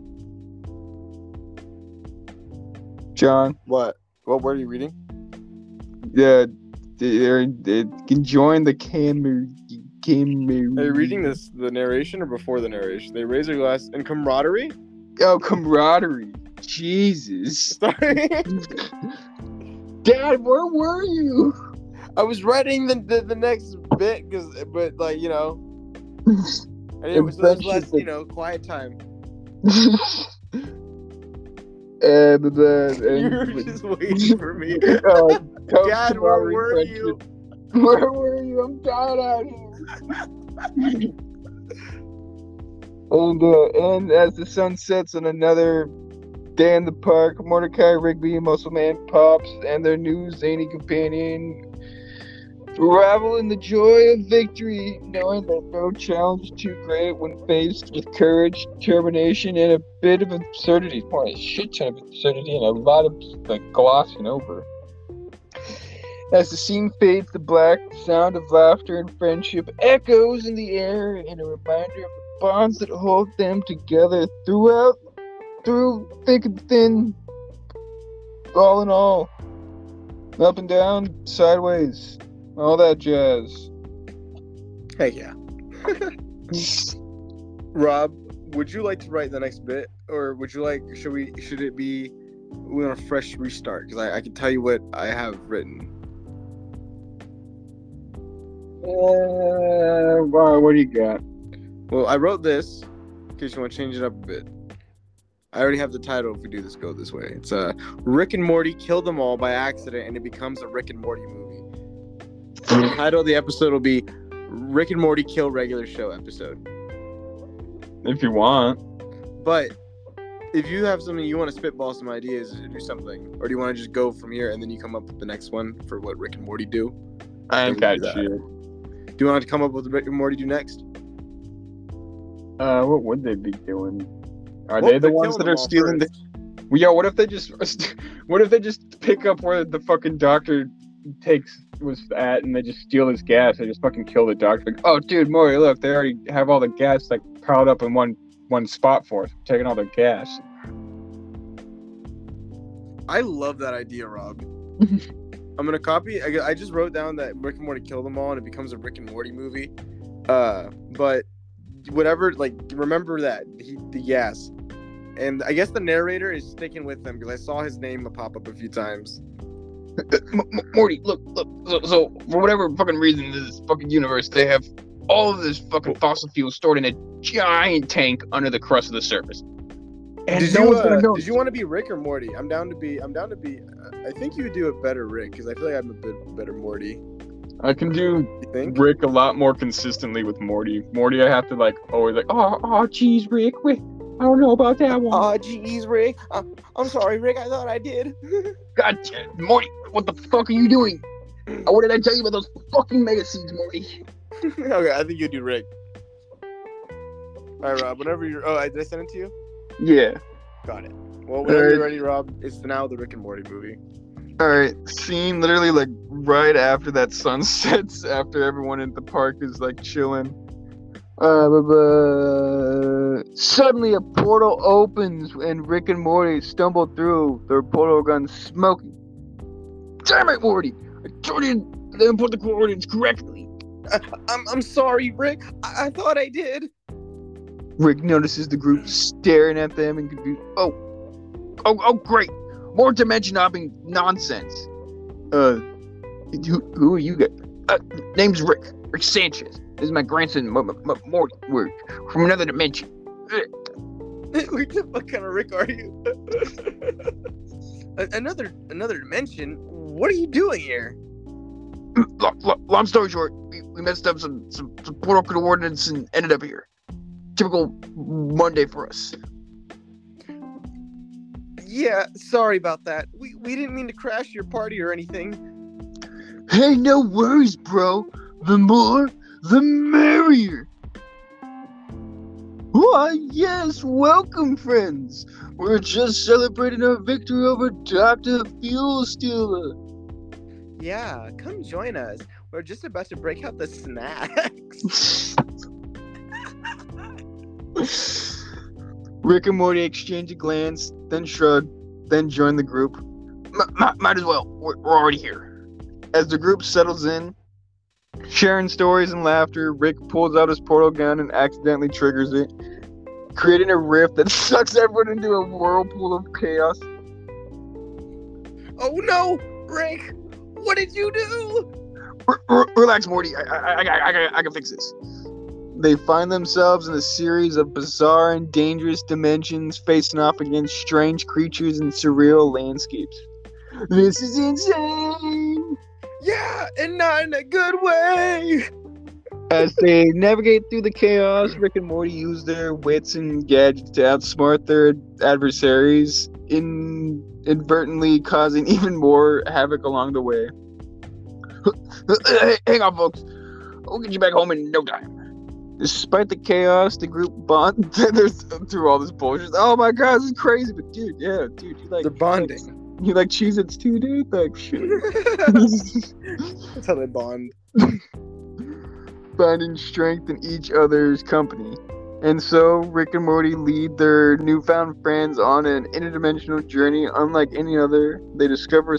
John?
What word are you reading?
Yeah, they can join the camera.
Are you reading the narration or before the narration? They raise their glass in camaraderie?
Oh, camaraderie. Jesus.
Sorry.
Dad, where were you?
I was writing the next bit, but like, you know. And it was less, quiet time.
And
you were just waiting for me. Dad, where were you?
Where were you? I'm dying out here. And as the sun sets on another day in the park, Mordecai, Rigby, Muscle Man, Pops, and their new zany companion revel in the joy of victory, knowing that no challenge is too great when faced with courage, determination, and a bit of absurdity. More a shit ton of absurdity and a lot of glossing over. As the scene fades to black, the sound of laughter and friendship echoes in the air, and a reminder of the bonds that hold them together through thick and thin, all in all, up and down, sideways, all that jazz.
Heck yeah. Rob, would you like to write the next bit, or should it be we want a fresh restart? Because I can tell you what I have written.
What do you got?
Well, I wrote this in case you want to change it up a bit. I already have the title if we do this go this way. It's Rick and Morty kill them all by accident and it becomes a Rick and Morty movie. The title of the episode will be Rick and Morty kill regular show episode.
If you want.
But if you have something you want to spitball some ideas or do something, or do you want to just go from here and then you come up with the next one for what Rick and Morty do?
I ain't got you.
Do you want to come up with what Rick and Morty do next?
What would they be doing? Are they the ones that are stealing the? Well, yeah. What if they just pick up where the fucking doctor was at, and they just steal his gas? They just fucking kill the doctor. Like, oh, dude, Morty, look, they already have all the gas piled up in one spot for us, taking all their gas.
I love that idea, Rob. I'm gonna copy. I just wrote down that Rick and Morty kill them all, and it becomes a Rick and Morty movie. But whatever, remember that the gas, and I guess the narrator is sticking with them because I saw his name pop up a few times.
Morty, look. So for whatever fucking reason in this fucking universe, they have all of this fucking fossil fuel stored in a giant tank under the crust of the surface. And
did you want to be Rick or Morty? I'm down to be. I think you would do a better Rick because I feel like I'm a bit better Morty.
I can do Rick a lot more consistently with Morty. Morty, I have to always oh geez, Rick, I don't know about that one.
Oh, geez, Rick. I'm sorry, Rick. I thought I did.
God, Morty, what the fuck are you doing? What did I tell you about those fucking mega seeds, Morty?
Okay, I think you do Rick. All right, Rob. Whenever you're. Oh, did I send it to you?
Yeah.
Got it. Well, whenever you're ready, Rob, it's now the Rick and Morty movie.
Alright, scene literally like right after that sun sets, after everyone in the park is like chilling. Suddenly a portal opens and Rick and Morty stumble through, their portal gun smoking. Damn it, Morty! I told you to input the coordinates correctly.
I'm sorry, Rick. I thought I did.
Rick notices the group staring at them and confused. Oh, great! More dimension hopping nonsense. Who are you guys? Name's Rick Sanchez. This is my grandson, Morty. We're from another dimension.
What kind of Rick are you? Another dimension? What are you doing here?
Long story short, we messed up some portal coordinates and ended up here. Typical Monday for us.
Yeah, sorry about that. We didn't mean to crash your party or anything.
Hey, no worries, bro. The more, the merrier. Why, yes, welcome, friends. We're just celebrating our victory over Dr. Fuel Stealer.
Yeah, come join us. We're just about to break out the snacks.
Rick and Morty exchange a glance, then shrug, then join the group. Might as well. We're already here. As the group settles in, sharing stories and laughter, Rick pulls out his portal gun and accidentally triggers it, creating a rift that sucks everyone into a whirlpool of chaos.
Oh no, Rick! What did you do?
Relax, Morty. I can fix this. They find themselves in a series of bizarre and dangerous dimensions, facing off against strange creatures and surreal landscapes. This is insane!
Yeah, and not in a good way!
As they navigate through the chaos, Rick and Morty use their wits and gadgets to outsmart their adversaries, inadvertently causing even more havoc along the way. Hang on, folks. We'll get you back home in no time. Despite the chaos, the group bond through all this bullshit. Oh my god, this is crazy, but dude, you like
they're bonding.
You like Cheez-Its too, dude? Like shit.
That's how they bond.
Finding strength in each other's company. And so Rick and Morty lead their newfound friends on an interdimensional journey unlike any other. They discover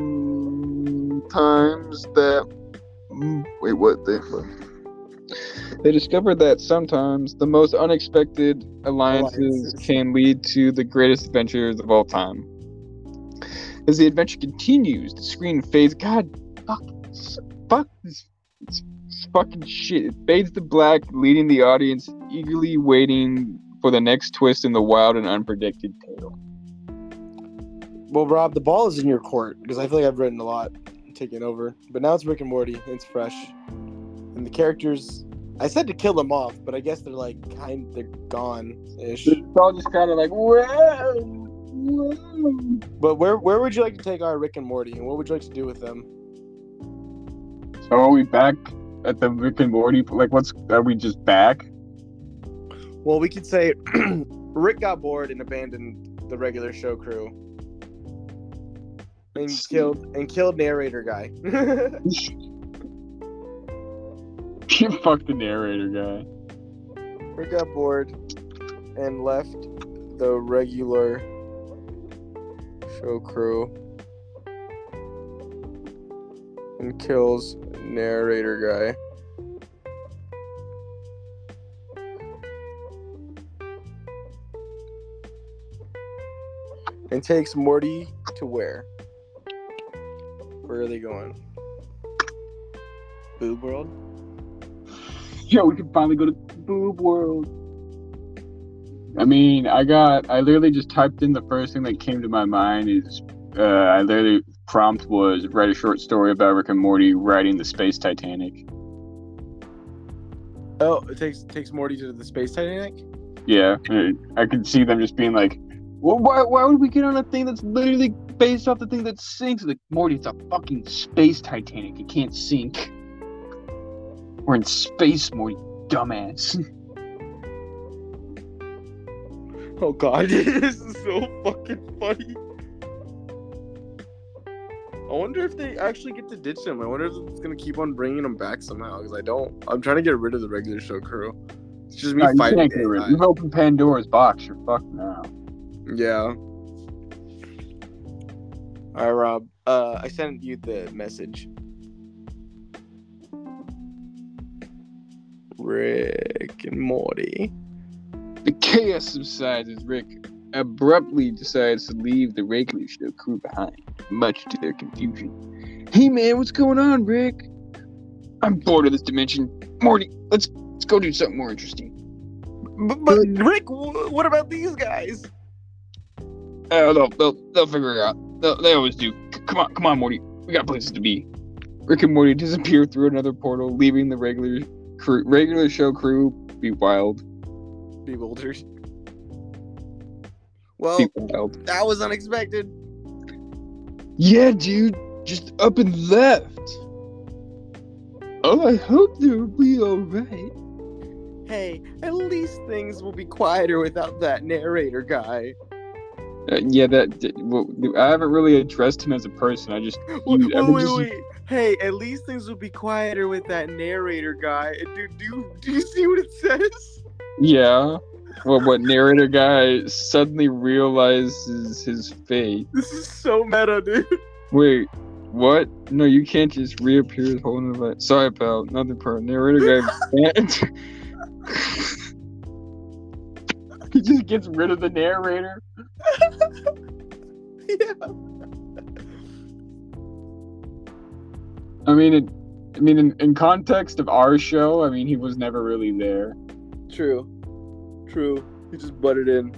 They discover that sometimes the most unexpected alliances can lead to the greatest adventures of all time. As the adventure continues, the screen fades. God, fuck this fucking shit. It fades to black, leading the audience eagerly waiting for the next twist in the wild and unpredicted tale.
Well, Rob, the ball is in your court because I feel like I've written a lot, taking over. But now it's Rick and Morty. It's fresh, and the characters. I said to kill them off, but I guess they're they're gone-ish.
It's all just kind of like, whoa.
But where would you like to take our Rick and Morty, and what would you like to do with them?
So are we back at the Rick and Morty? Are we just back?
Well, we could say Rick got bored and abandoned the regular show crew and killed narrator guy.
Fuck the narrator guy.
Rick got bored and left the regular show crew and kills narrator guy. And takes Morty to where? Where are they going? Boob World?
Yo, we can finally go to Boob World. I mean, I literally just typed in the first thing that came to my mind is, prompt was write a short story about Rick and Morty riding the space Titanic.
Oh, it takes Morty to the space Titanic?
Yeah, I could see them just being like, well, why would we get on a thing that's literally based off the thing that sinks? Like, Morty, it's a fucking space Titanic. It can't sink. We're in space, Morty, dumbass.
Oh god, this is so fucking funny. I wonder if they actually get to ditch him. I wonder if it's gonna keep on bringing him back somehow. Because I'm trying to get rid of the regular show crew. It's just me fighting. You can't get rid of it.
You've opened Pandora's box. You're fucked now.
Yeah. Alright, Rob. I sent you the message. Rick and Morty.
The chaos subsides as Rick abruptly decides to leave the regular show crew behind, much to their confusion. Hey man, what's going on, Rick? I'm bored of this dimension. Morty, let's go do something more interesting.
But Rick, what about these guys?
They'll figure it out. They always do. Come on, Morty. We got places to be. Rick and Morty disappear through another portal, leaving the regular show crew bewildered. Well,
that was unexpected.
Yeah, dude. Just up and left. Oh, I hope they'll be alright.
Hey, at least things will be quieter without that narrator guy.
Yeah, I haven't really addressed him as a person. I just...
Wait. Hey, at least things will be quieter with that narrator guy. Dude, do you see what it says?
Yeah. Well, what narrator guy suddenly realizes his fate?
This is so meta, dude.
Wait, what? No, you can't just reappear as whole new life. Sorry, pal. Another part. Narrator guy. He just gets rid of the narrator.
Yeah.
I mean, in context of our show, I mean, he was never really there.
True. He just butted in.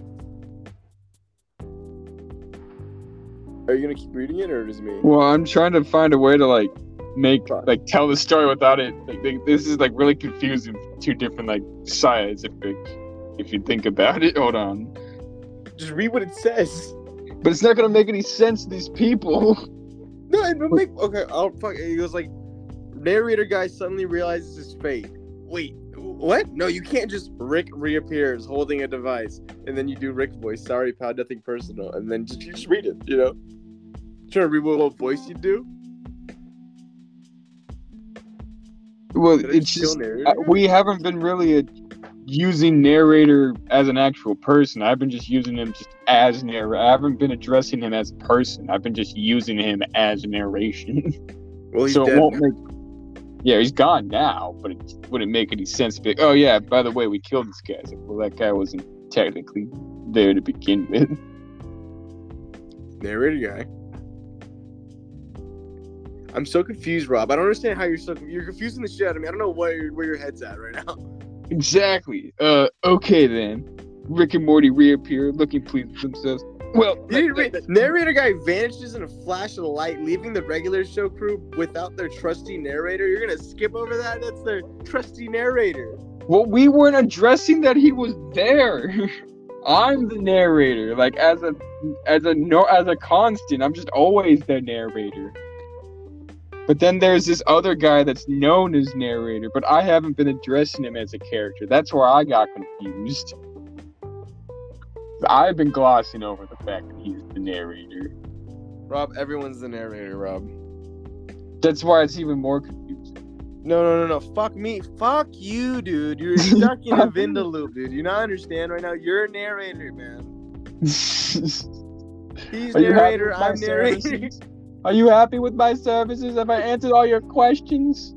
Are you gonna keep reading it, or just me?
Well, I'm trying to find a way to tell the story without it. This is really confusing. Two different sides. If you think about it, hold on.
Just read what it says.
But it's not gonna make any sense to these people.
No, it will make. Okay, it goes narrator guy suddenly realizes his fate. Wait, what? No, you can't just Rick reappears holding a device, and then you do Rick voice. Sorry, pal, nothing personal, and then you just read it. You know, trying to read what voice you do.
Well, it's just we haven't been really using narrator as an actual person. I've been just using him just as narrator. I haven't been addressing him as a person. I've been just using him as narration.
Well, he's dead now.
Yeah, he's gone now, but it wouldn't make any sense. But, oh yeah, by the way, we killed this guy. Well, that guy wasn't technically there to begin with.
Narrator guy. I'm so confused, Rob. I don't understand how you're confusing the shit out of me. I don't know where your head's at right now.
Exactly. Okay then. Rick and Morty reappear, looking pleased with themselves. Well,
narrator guy vanishes in a flash of light, leaving the regular show crew without their trusty narrator. You're gonna skip over that? That's their trusty narrator.
Well, we weren't addressing that he was there. I'm the narrator, as a constant. I'm just always the narrator. But then there's this other guy that's known as narrator, but I haven't been addressing him as a character. That's where I got confused. I've been glossing over the fact that he's the narrator.
Rob, everyone's the narrator, Rob.
That's why it's even more confusing.
No. Fuck me. Fuck you, dude. You're stuck in a Vindaloop, dude. You not understand right now? You're a narrator, man. He's narrator, I'm narrator.
Are you happy with my services? Have I answered all your questions?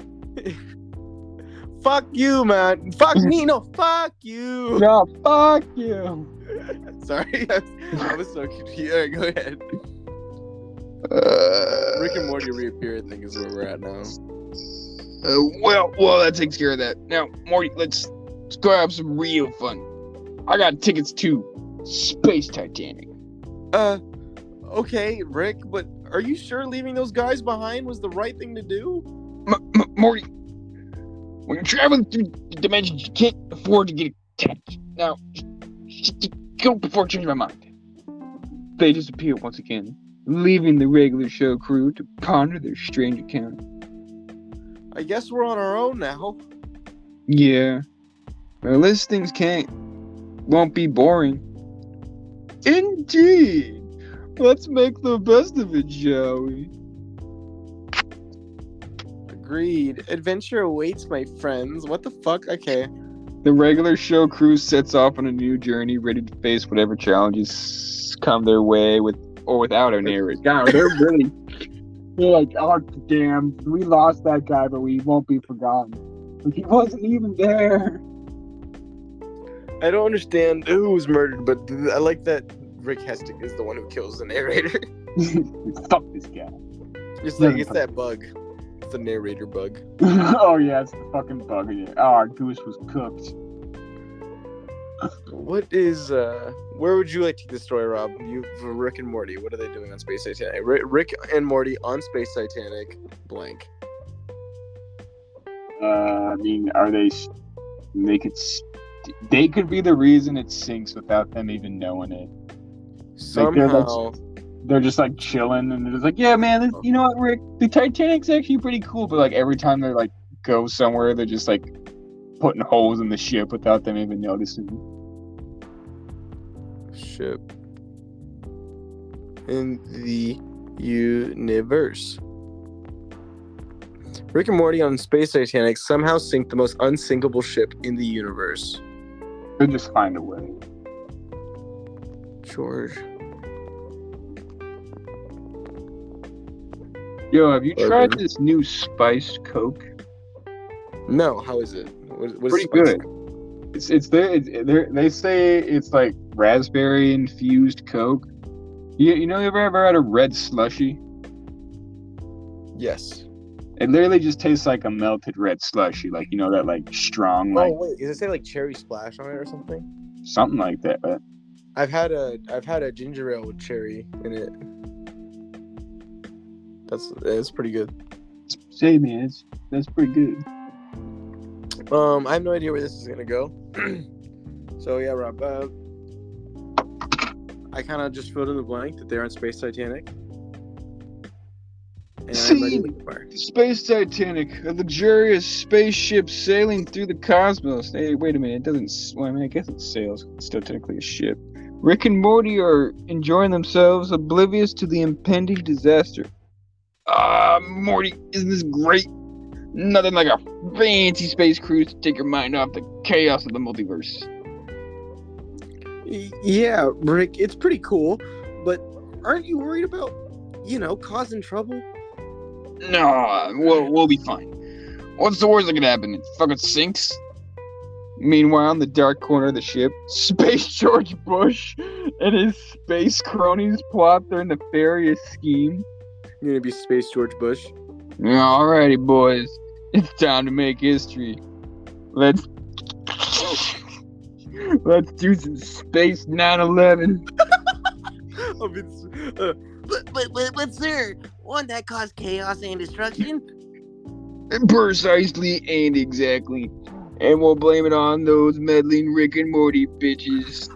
Fuck you, man. Fuck me. No, fuck you.
No, fuck you.
Sorry, I was so confused. All right, go ahead. Rick and Morty reappear, I think, is where we're at now.
Well, that takes care of that. Now, Morty, let's go have some real fun. I got tickets to Space Titanic.
Okay, Rick, but are you sure leaving those guys behind was the right thing to do?
Morty, when you're traveling through dimensions, you can't afford to get attached. Now, Go before I change my mind. They disappear once again, leaving the regular show crew to ponder their strange encounter.
I guess we're on our own now.
Yeah. Well, this things won't be boring. Indeed. Let's make the best of it, shall we?
Agreed. Adventure awaits, my friends. What the fuck? Okay.
The regular show crew sets off on a new journey, ready to face whatever challenges come their way with or without a narrator.
God, they're like, oh damn, we lost that guy, but we won't be forgotten. Like, he wasn't even there.
I don't understand who was murdered, but I like that Rick Hestick is the one who kills the narrator.
Fuck this guy.
It's like, it's that bug. It's the narrator bug.
Oh yeah, it's the fucking bug. Oh, our goose was cooked.
What is, where would you like to take this story, Rob? For Rick and Morty, what are they doing on Space Titanic? Rick and Morty on Space Titanic, blank.
I mean, are they? They could be the reason it sinks without them even knowing it.
Somehow.
They're just like chilling, and they're just like, yeah, man, you know what, Rick? The Titanic's actually pretty cool, but like every time they're like go somewhere, they're just like putting holes in the ship without them even noticing.
Ship in the universe. Rick and Morty on Space Titanic somehow sink the most unsinkable ship in the universe.
They'll just find a way.
George.
Yo, have you tried this new spiced Coke?
No, how is it? What
Pretty good. They say it's like raspberry infused Coke. You know, you ever had a red slushy?
Yes.
It literally just tastes like a melted red slushy, like, you know, that like strong, like.
Oh wait, does it say like cherry splash on it or something?
Something like that. But
I've had a ginger ale with cherry in it. It's pretty good.
Say, man, that's pretty good.
I have no idea where this is gonna go. So yeah, Rob. I kind of just filled in the blank that they're on Space Titanic. And I'm ready to fire.
Space Titanic, a luxurious spaceship sailing through the cosmos. Hey, wait a minute, it doesn't. Well, I mean, I guess it sails. It's still technically a ship. Rick and Morty are enjoying themselves, oblivious to the impending disaster. Morty, isn't this great? Nothing like a fancy space cruise to take your mind off the chaos of the multiverse.
Yeah, Rick, it's pretty cool, but aren't you worried about, causing trouble?
No, we'll be fine. What's the worst that could happen? It fucking sinks? Meanwhile, in the dark corner of the ship, Space George Bush and his space cronies plot their nefarious scheme.
You're gonna be Space George Bush?
Alrighty, boys. It's time to make history. Let's do some Space 9/11.
But sir, won't that cause chaos and destruction?
Precisely and exactly. And we'll blame it on those meddling Rick and Morty bitches.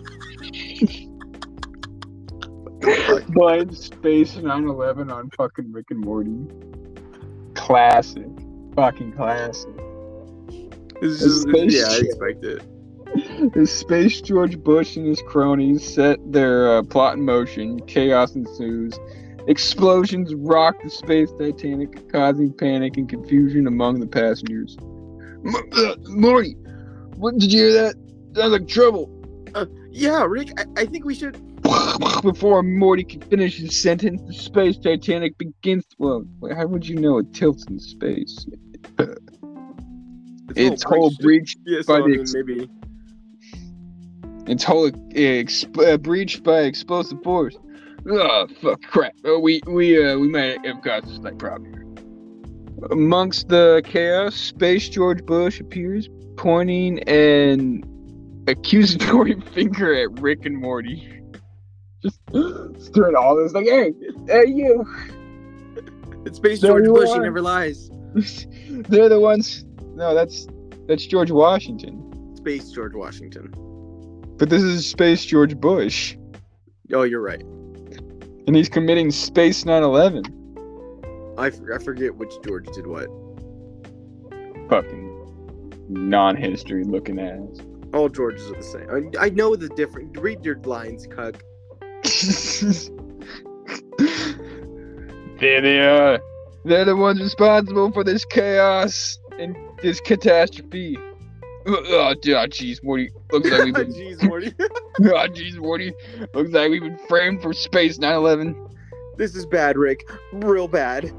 Blind Space 9/11 on fucking Rick and Morty. Classic. Fucking classic.
Yeah, I expect it.
The Space George Bush and his cronies set their plot in motion. Chaos ensues. Explosions rock the Space Titanic, causing panic and confusion among the passengers. Morty, what did you hear that? Sounds like trouble.
Yeah, Rick, I think we should...
Before Morty can finish his sentence, the Space Titanic begins... Well, how would you know it tilts in space? Its whole breached by
maybe...
Its whole breached by explosive force. Oh, fuck, crap. We might have caused a slight problem here. Amongst the chaos, Space George Bush appears, pointing an accusatory finger at Rick and Morty.
Just straight all this, like, hey, you.
It's Space George Bush, he never lies.
They're the ones. No, that's George Washington.
Space George Washington.
But this is Space George Bush,
Oh, you're right.
and he's committing Space 9/11.
I forget which George did what.
Fucking non-history looking ass.
All Georges are the same. I know the difference. Read your lines, cuck.
They're the ones responsible for this chaos and this catastrophe. Oh, jeez, Morty. Looks like we've been.
Jeez, Morty.
Oh, jeez, Morty. Looks like we've been framed for Space 9/11.
This is bad, Rick. Real bad.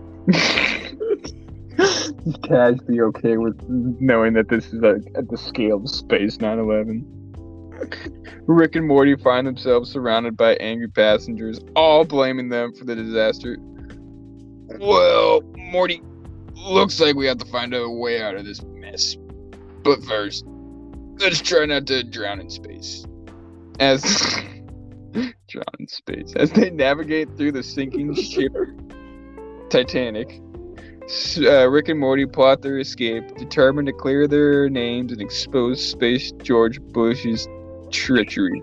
Cash be okay with knowing that this is like at the scale of Space 9/11. Rick and Morty find themselves surrounded by angry passengers, all blaming them for the disaster. Well, Morty, looks like we have to find a way out of this mess. But first, let's try not to drown in space. As they navigate through the sinking ship Titanic, Rick and Morty plot their escape, determined to clear their names and expose Space George Bush's treachery.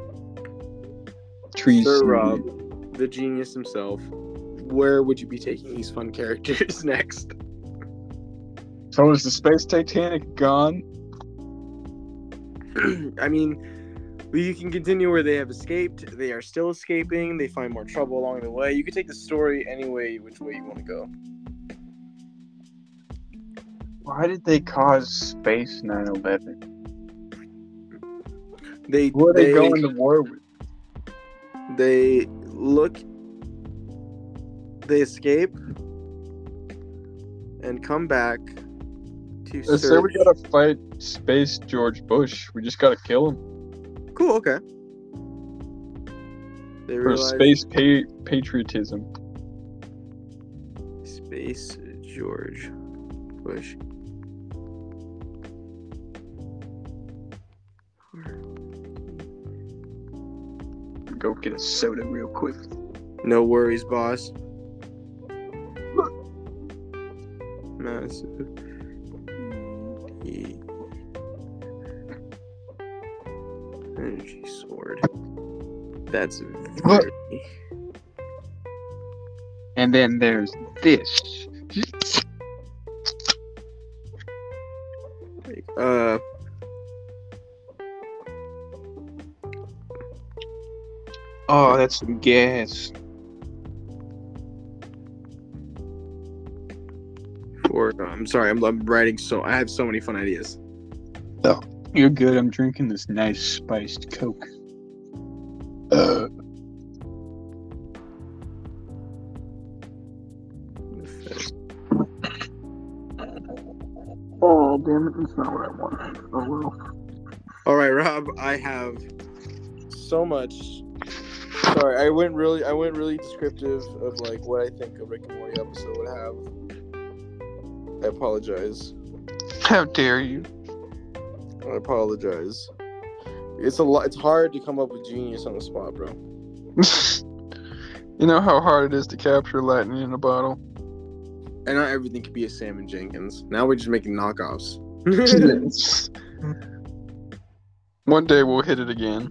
Sir Rob, the genius himself, where would you be taking these fun characters next?
So is the Space Titanic gone?
I mean, you can continue where they have escaped. They are still escaping. They find more trouble along the way. You could take the story any way, which way you want to go.
Why did they cause Space 9/11? Who are they going to war with?
They escape and come back to
Let's say we gotta fight Space George Bush. We just gotta kill him.
Cool, okay. They
For
realize
space patriotism.
Space George Bush.
Go get a soda real quick.
No worries, boss. Massive. Energy sword. That's very...
And then there's this. Oh, that's some gas.
I'm sorry, I'm writing I have so many fun ideas.
You're good. I'm drinking this nice spiced Coke. Oh, damn it. That's not what I want. Oh, well.
All right, Rob, I have so much. Sorry, I went really descriptive of like what I think a Rick and Morty episode would have. I apologize.
How dare you?
I apologize. It's hard to come up with genius on the spot, bro.
You know how hard it is to capture lightning in a bottle?
And not everything could be a Sam and Jenkins. Now we're just making knockoffs.
One day we'll hit it again.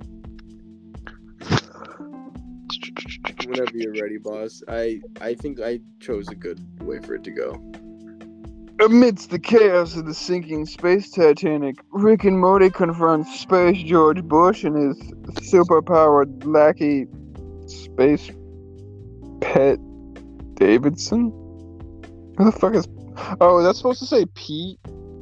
Whenever you're ready, boss. I think I chose a good way for it to go.
Amidst the chaos of the sinking space Titanic, Rick and Morty confront Space George Bush and his super-powered lackey, Space Pet Davidson? Who the fuck is... Oh, that's supposed to say Pete?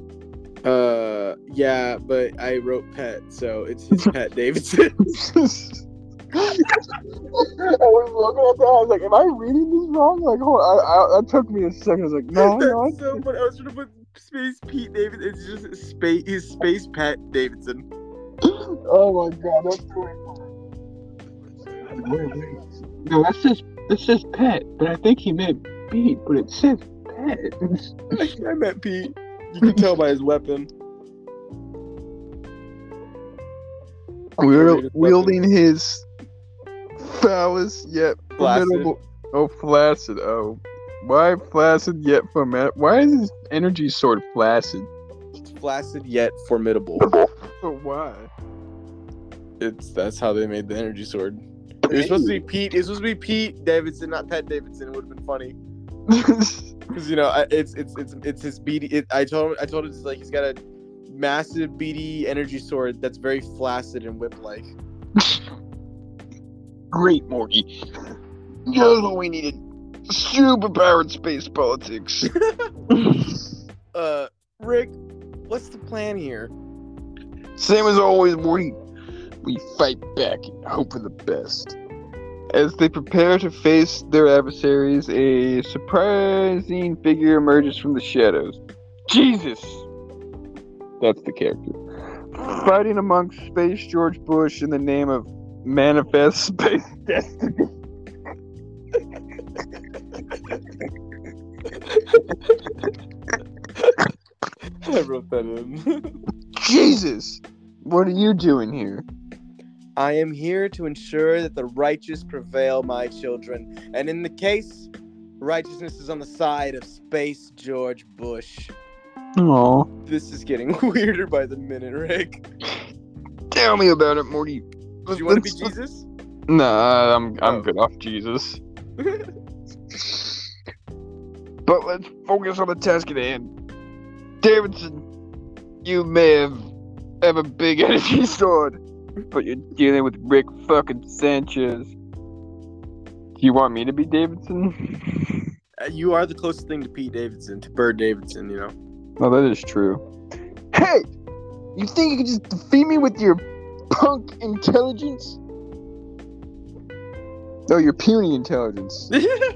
Yeah, but I wrote Pet, so it's his Pet Davidson.
I was looking at that. I was like, "Am I reading this wrong?" Like, hold on. That took me a second. I was like, "No."
That's so funny. I was trying to put Space Pete Davidson. It's just his Space Pet Davidson.
Oh my god, that's really funny. No, that says Pet, but I think he meant Pete. But it says Pet.
I meant Pete. You can tell by his weapon.
Wielding his phallus yet formidable. Oh, flaccid. Oh, why flaccid yet formidable? Why is his energy sword flaccid?
It's flaccid yet formidable.
But why?
That's how they made the energy sword. It was supposed to be Pete. It was supposed to be Pete Davidson, not Pet Davidson. It would have been funny. Because it's his beady. I told him it's like he's got a massive beady energy sword that's very flaccid and whip-like.
Great, Morty. That's what we needed. Superpowered space politics.
Rick, what's the plan here?
Same as always, Morty. We fight back and hope for the best. As they prepare to face their adversaries, a surprising figure emerges from the shadows. Jesus! That's the character. Fighting amongst Space George Bush in the name of Manifest Space Destiny.
I wrote that in.
Jesus! What are you doing here?
I am here to ensure that the righteous prevail, my children. And in the case, righteousness is on the side of Space George Bush.
Aw.
This is getting weirder by the minute, Rick.
Tell me about it, Morty.
Do you want to be Jesus?
Nah, I'm good off Jesus. But let's focus on the task at hand. Davidson, you may have a big energy sword, but you're dealing with Rick fucking Sanchez. Do you want me to be Davidson?
You are the closest thing to Pete Davidson, to Bird Davidson, you know.
No, that is true. Hey! You think you can just defeat me with your punk intelligence? No, your puny intelligence.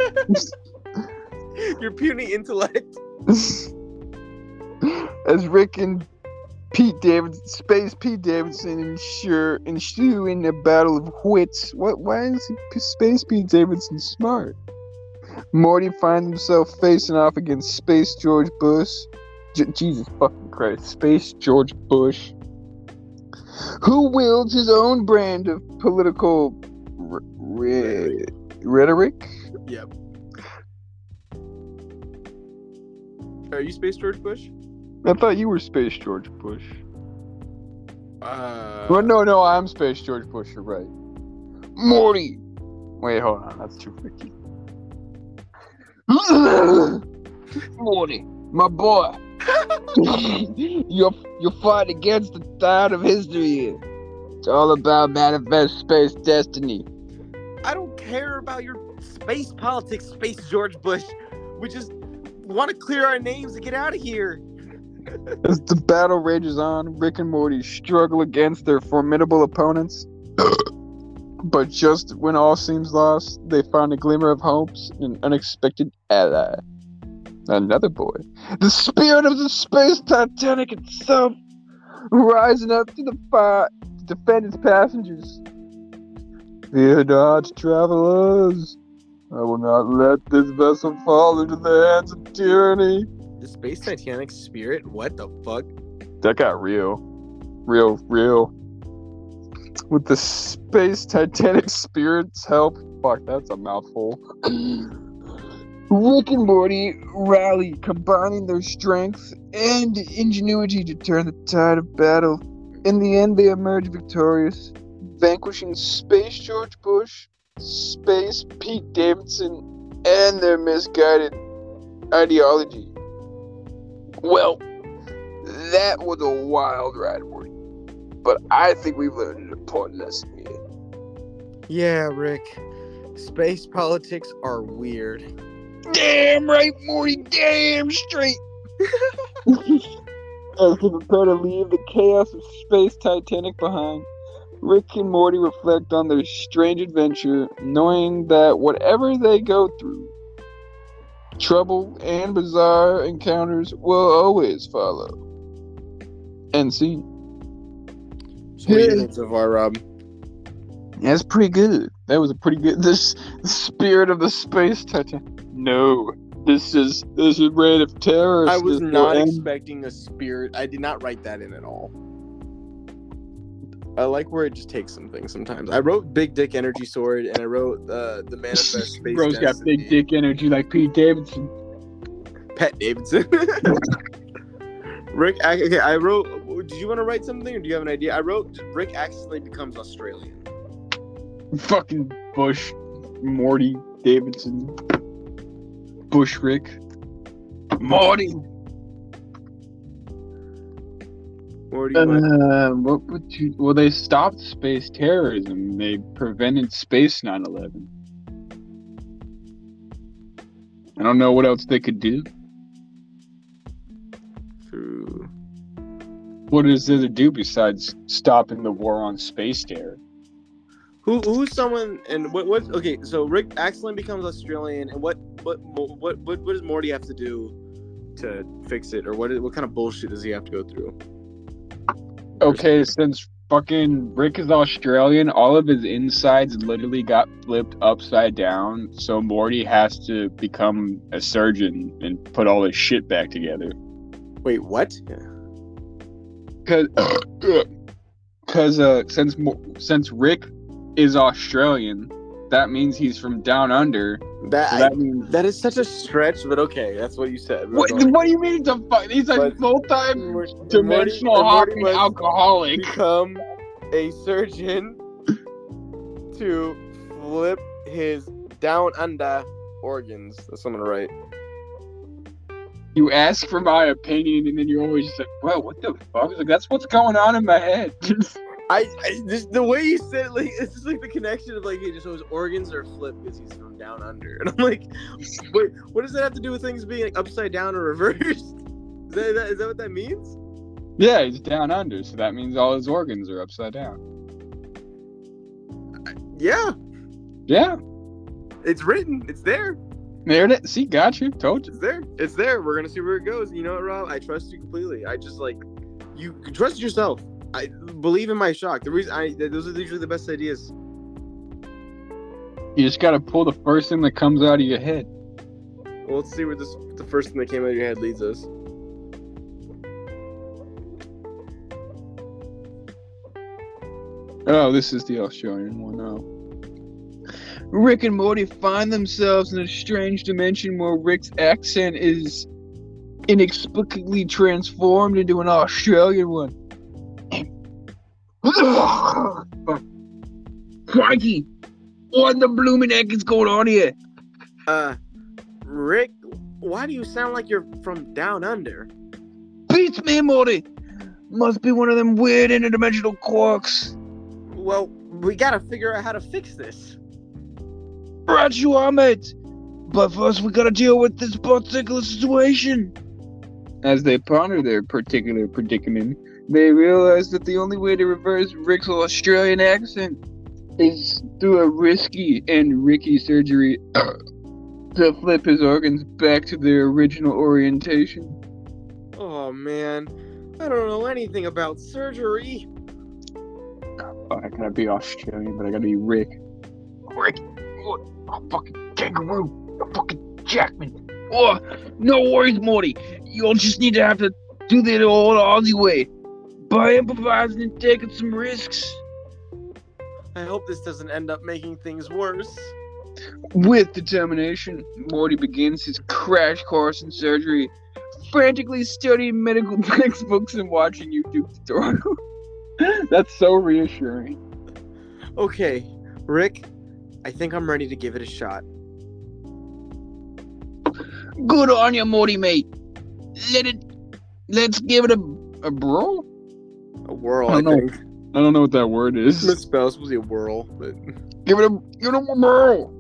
Your puny intellect.
As Rick and Space Pete Davidson ensue in a battle of wits. Why is Space Pete Davidson smart? Morty finds himself facing off against Space George Bush. Jesus fucking Christ. Space George Bush. Who wields his own brand of political rhetoric?
Yep. Are you Space George Bush?
I thought you were Space George Bush.
Well,
no, I'm Space George Bush. You're right. Morty! Wait, hold on. That's too freaky. Morty, my boy. You're fighting against the tide of history here. It's all about Manifest Space Destiny.
I don't care about your space politics, Space George Bush. We just want to clear our names and get out of here.
As the battle rages on, Rick and Morty struggle against their formidable opponents. But just when all seems lost, they find a glimmer of hope in an unexpected ally. Another boy. The spirit of the space Titanic itself, rising up to the fight to defend its passengers. Fear not, travelers. I will not let this vessel fall into the hands of tyranny.
The Space Titanic spirit? What the fuck?
That got real. Real. With the Space Titanic spirit's help. Fuck, that's a mouthful. Rick and Morty rally, combining their strength and ingenuity to turn the tide of battle. In the end, they emerge victorious, vanquishing Space George Bush, Space Pete Davidson, and their misguided ideology. Well, that was a wild ride, Morty. But I think we've learned an important lesson here.
Yeah, Rick. Space politics are weird.
Damn right, Morty. Damn straight. As they prepare to leave the chaos of Space Titanic behind, Rick and Morty reflect on their strange adventure, knowing that whatever they go through, trouble and bizarre encounters will always follow. End scene.
So what do you think so far, Rob?
That's pretty good. That was a pretty good. The spirit of the Space Titanic. No, this is Reign of Terror.
I was not expecting a spirit. I did not write that in at all. I like where it just takes some things sometimes. I wrote Big Dick Energy Sword, and I wrote the Manifest Space
Bro's got big dick energy like Pete Davidson.
Pet Davidson. Rick, I wrote. did you want to write something, or do you have an idea? I wrote Rick accidentally becomes Australian.
Fucking Bush, Morty Davidson, Bush Rick, Morty.
Or do you want...
What would you? Well, they stopped space terrorism. They prevented space 9/11. I don't know what else they could do.
True.
What is there to do besides stopping the war on space terror?
Who's someone and what? Okay, so Rick accidentally becomes Australian, and what does Morty have to do to fix it, or what kind of bullshit does he have to go through?
Okay, since fucking Rick is Australian, all of his insides literally got flipped upside down, so Morty has to become a surgeon and put all his shit back together.
Wait, what?
Cause since Rick is Australian, that means he's from down under. That means
that is such a stretch, but okay, that's what you said.
What do you mean it's a fuck? He's a multi-dimensional hockey alcoholic.
Become a surgeon to flip his down under organs. That's what I'm gonna write.
You ask for my opinion, and then you're always just like, "Well, what the fuck?" It's like, that's what's going on in my head.
Just the way you said it, like, it's just like the connection of like he just his organs are flipped because he's from down under, and I'm like, wait, what does that have to do with things being like upside down or reversed? Is that what that means?
Yeah, he's down under, so that means all his organs are upside down.
Yeah, it's written. It's there.
There it is. See, got you. Told you.
It's there. We're gonna see where it goes. You know what, Rob? I trust you completely. I just like you trust yourself. I believe in my shock. The reason those are usually the best ideas.
You just gotta pull the first thing that comes out of your head.
Well, let's see where the first thing that came out of your head leads us.
Oh, this is the Australian one. Oh. Rick and Morty find themselves in a strange dimension where Rick's accent is inexplicably transformed into an Australian one. Crikey! What the blooming heck is going on here?
Rick, why do you sound like you're from down under?
Beats me, Morty! Must be one of them weird interdimensional quarks.
Well, we gotta figure out how to fix this.
Right you are, mate. But first we gotta deal with this particular situation. As they ponder their particular predicament, they realize that the only way to reverse Rick's Australian accent is through a risky and Ricky surgery to flip his organs back to their original orientation.
Oh man, I don't know anything about surgery.
Oh, I gotta be Australian, but I gotta be Rick. Rick! Oh, fucking kangaroo! Oh, fucking Jackman! Oh, no worries, Morty. You'll just need to have to do the old Aussie way by improvising and taking some risks.
I hope this doesn't end up making things worse.
With determination, Morty begins his crash course in surgery, frantically studying medical textbooks and watching YouTube tutorials. That's so reassuring.
Okay, Rick, I think I'm ready to give it a shot.
Good on you, Morty, mate. Let's give it a whirl?
A whirl, I think.
I don't know what that word is.
Misspelled, supposed to be a whirl, but
give it a whirl.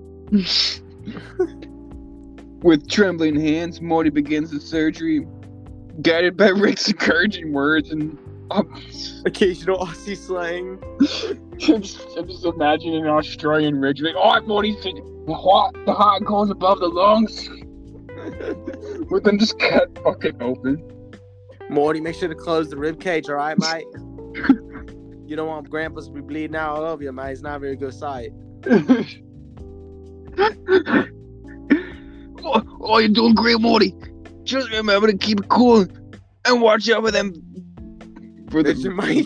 With trembling hands, Morty begins the surgery, guided by Rick's encouraging words and
occasional Aussie slang.
I'm just imagining an Australian Rick like, "All right, Morty, the heart goes above the lungs." With them just cut fucking open.
Morty, make sure to close the rib cage, all right, mate? You don't want Grandpa's to be bleeding out all over you, mate. It's not a very good sight.
Oh, you're doing great, Morty. Just remember to keep it cool and watch out for them.
For Vegemite?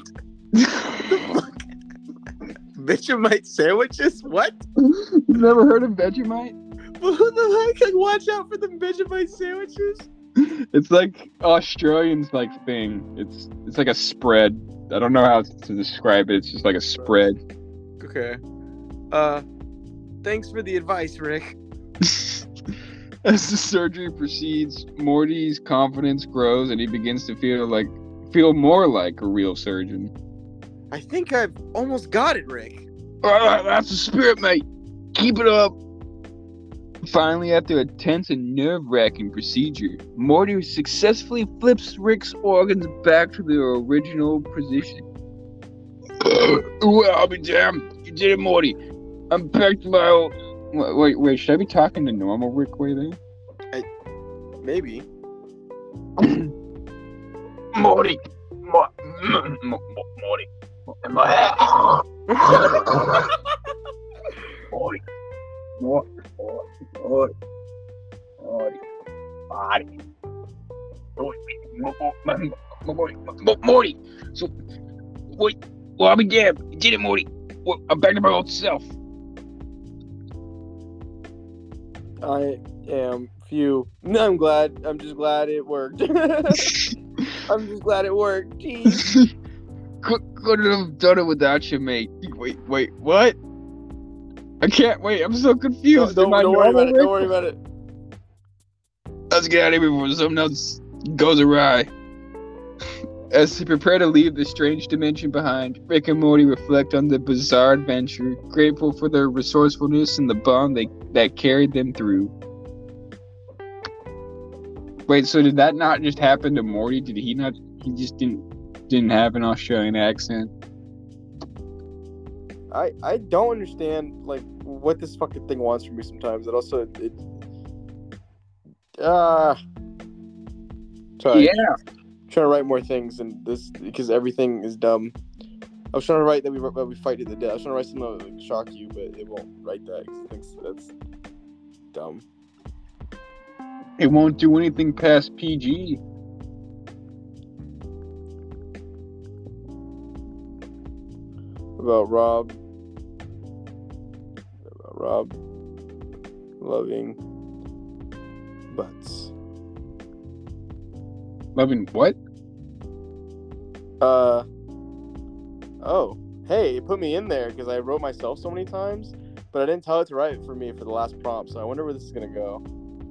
Vegemite sandwiches? What?
You've never heard of Vegemite?
Well, who the heck can watch out for the Vegemite sandwiches?
It's like Australians like thing. It's like a spread. I don't know how to describe it. It's just like a spread.
Okay. Thanks for the advice, Rick.
As the surgery proceeds, Morty's confidence grows and he begins to feel more like a real surgeon.
I think I've almost got it, Rick.
That's the spirit, mate. Keep it up. Finally, after a tense and nerve-wracking procedure, Morty successfully flips Rick's organs back to their original position. Well, I'll be damned. You did it, Morty. I'm back to my old... Wait, should I be talking to normal Rick way there?
Maybe.
Morty. Morty. In my head. Morty. Morty. So, wait. Well, I'll be damned. You did it, Morty. Well, I'm back to my old self.
I am few. No, I'm just glad it worked. I'm just glad it worked. Jeez.
Couldn't have done it without you, mate. Wait, what? I can't wait. I'm so confused.
Don't worry about it. Don't worry about it.
Let's get out of here before something else goes awry. As they prepare to leave the strange dimension behind, Rick and Morty reflect on the bizarre adventure, grateful for their resourcefulness and the bond that carried them through. Wait, so did that not just happen to Morty? Did he not? He just didn't have an Australian accent.
I don't understand like what this fucking thing wants from me sometimes. And also sorry.
Yeah.
I'm trying to write more things and this because everything is dumb. I was trying to write that we fight to the death. I was trying to write something that would like, shock you, but it won't write that because it thinks that's dumb.
It won't do anything past PG.
About Rob loving butts.
Loving what?
Oh, hey, it put me in there because I wrote myself so many times, but I didn't tell it to write for me for the last prompt, so I wonder where this is gonna go.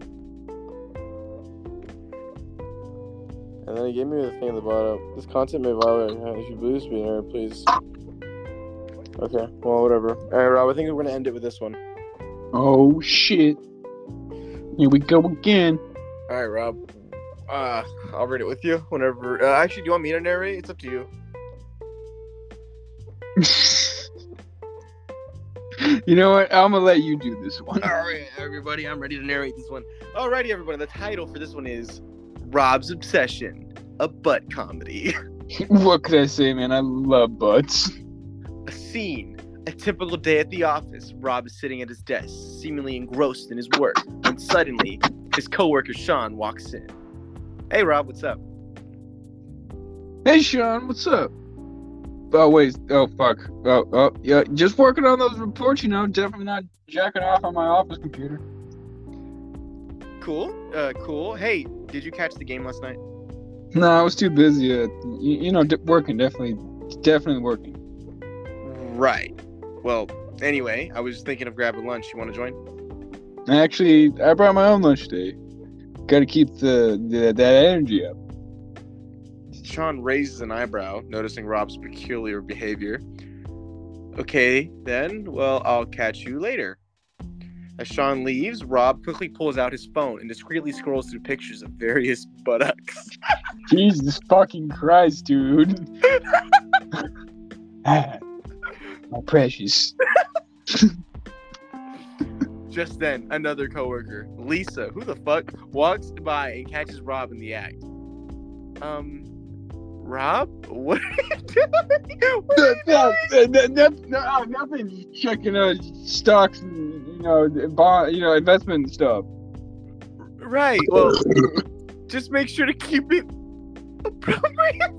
And then it gave me the thing at the bottom. This content may violate. If you believe me, error, please. Okay, well, whatever. Alright, Rob, I think we're gonna end it with this one.
Oh shit! Here we go again.
Alright, Rob. I'll read it with you whenever. Actually, do you want me to narrate? It's up to you.
You know what? I'm gonna let you do this one.
Alright, everybody, I'm ready to narrate this one. Alrighty, everybody, the title for this one is Rob's Obsession, a butt comedy.
What could I say, man? I love butts.
A scene. A typical day at the office. Rob is sitting at his desk, seemingly engrossed in his work, when suddenly, his coworker Sean walks in. Hey, Rob, what's up?
Hey, Sean, what's up? Oh, wait. Oh, fuck. Oh, yeah. Just working on those reports, definitely not jacking off on my office computer.
Cool. Cool. Hey, did you catch the game last night?
No, I was too busy. Working. Definitely working.
Right. Well, anyway, I was thinking of grabbing lunch. You want to join?
Actually, I brought my own lunch today. Got to keep that energy up.
Sean raises an eyebrow, noticing Rob's peculiar behavior. Okay, then. Well, I'll catch you later. As Sean leaves, Rob quickly pulls out his phone and discreetly scrolls through pictures of various buttocks.
Jesus fucking Christ, dude. My precious.
Just then, another coworker, Lisa, who the fuck, walks by and catches Rob in the act. Rob? What are you doing?
Nothing. Checking stocks and investment stuff.
Right. Well, just make sure to keep it appropriate.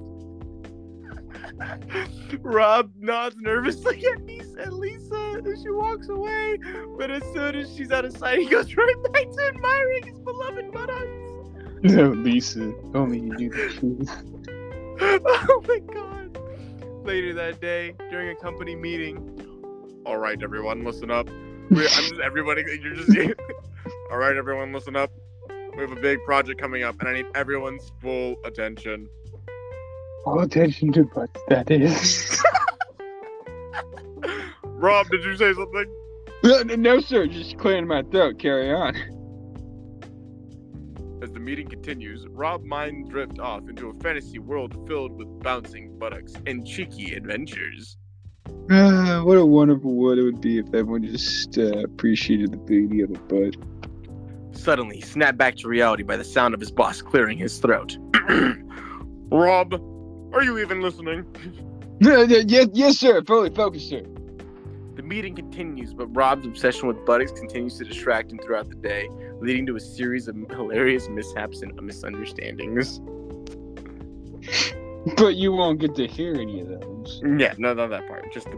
Rob nods nervously at Lisa as she walks away, but as soon as she's out of sight, he goes right back to admiring his beloved buttocks.
No, Lisa. Only you do the truth.
Oh my god. Later that day, during a company meeting. All right, everyone, listen up. You're just all right, everyone, listen up. We have a big project coming up, and I need everyone's full attention.
All attention to butts, that is.
Rob, did you say something?
No, sir. Just clearing my throat. Carry on.
As the meeting continues, Rob mind drift off into a fantasy world filled with bouncing buttocks and cheeky adventures.
What a wonderful world it would be if everyone just appreciated the beauty of a butt.
Suddenly, he snapped back to reality by the sound of his boss clearing his throat. Rob, are you even listening?
Yes, sir. Fully focused, sir.
The meeting continues, but Rob's obsession with buttocks continues to distract him throughout the day, leading to a series of hilarious mishaps and misunderstandings.
But you won't get to hear any of those.
Yeah, no, not that part. Just the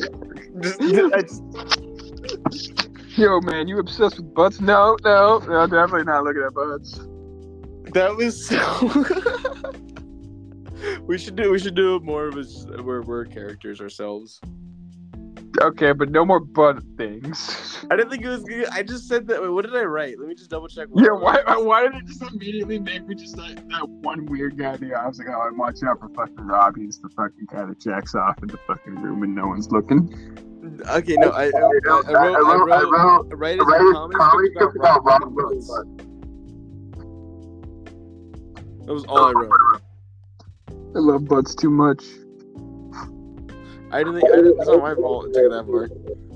part.
Yo, man, you obsessed with butts? No, definitely not looking at butts.
That was so. We should do more of us where we're characters ourselves.
Okay, but no more butt things.
I didn't think it was good. I just said that. Wait, what did I write? Let me just double check.
Yeah, why did it just immediately make me just like that one weird guy there? I was like, oh, I'm watching out for fucking Rob. He's the fucking guy that jacks off in the fucking room and no one's looking.
Okay, no, I wrote it in the comments about Rob butts. That was all I wrote.
I love butts too much.
I didn't. It's not my fault. It took it that far.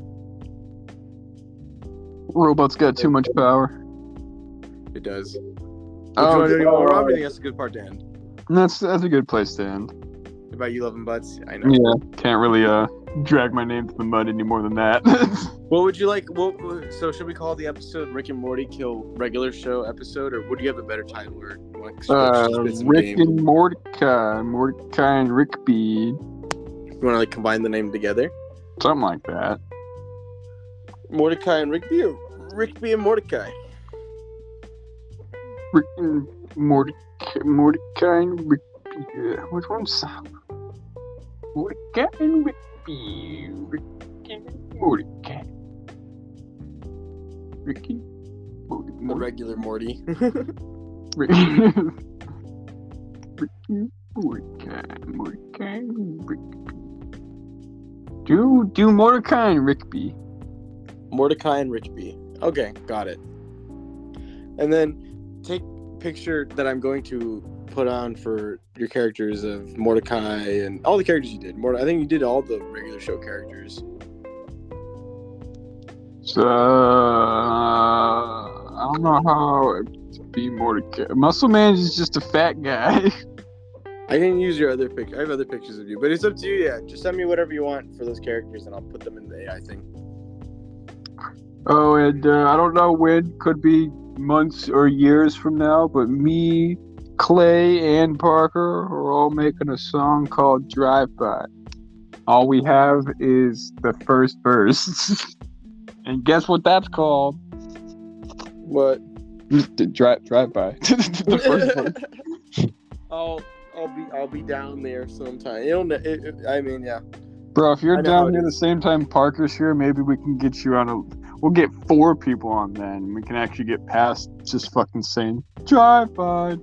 Robots got too much power.
It does.
Oh,
I think that's a good part to end.
That's a good place to end.
About you loving butts, I know.
Yeah, can't really drag my name to the mud any more than that.
What would you like? So should we call the episode "Rick and Morty Kill Regular Show" episode, or would you have a better title? Or
Rick and Mordecai and Rickby.
You want to combine the name together?
Something like that.
Mordecai and Rickby, or Rickby and Mordecai?
Rick and Mordecai and Rickby. Which one's Mordecai and Rickby? Rick and Mordecai. Rick and Mordecai.
The regular Morty.
Rick and Mordecai and Rickby. Do Mordecai and Rickby.
Mordecai and Rickby. Okay, got it. And then take a picture that I'm going to put on for your characters of Mordecai and all the characters you did. I think you did all the regular show characters.
So I don't know how to be Mordecai. Muscle Man is just a fat guy.
I can use your other pic. I have other pictures of you, but it's up to you. Yeah, just send me whatever you want for those characters, and I'll put them in the AI thing.
Oh, and I don't know when. Could be months or years from now. But me, Clay, and Parker are all making a song called "Drive By." All we have is the first verse, and guess what that's called?
What?
Drive By. The first verse.
I'll be down there sometime. I mean, yeah.
Bro, if you're down here the same time Parker's here, maybe we can get you on we'll get 4 people on then, and we can actually get past just fucking saying, drive by.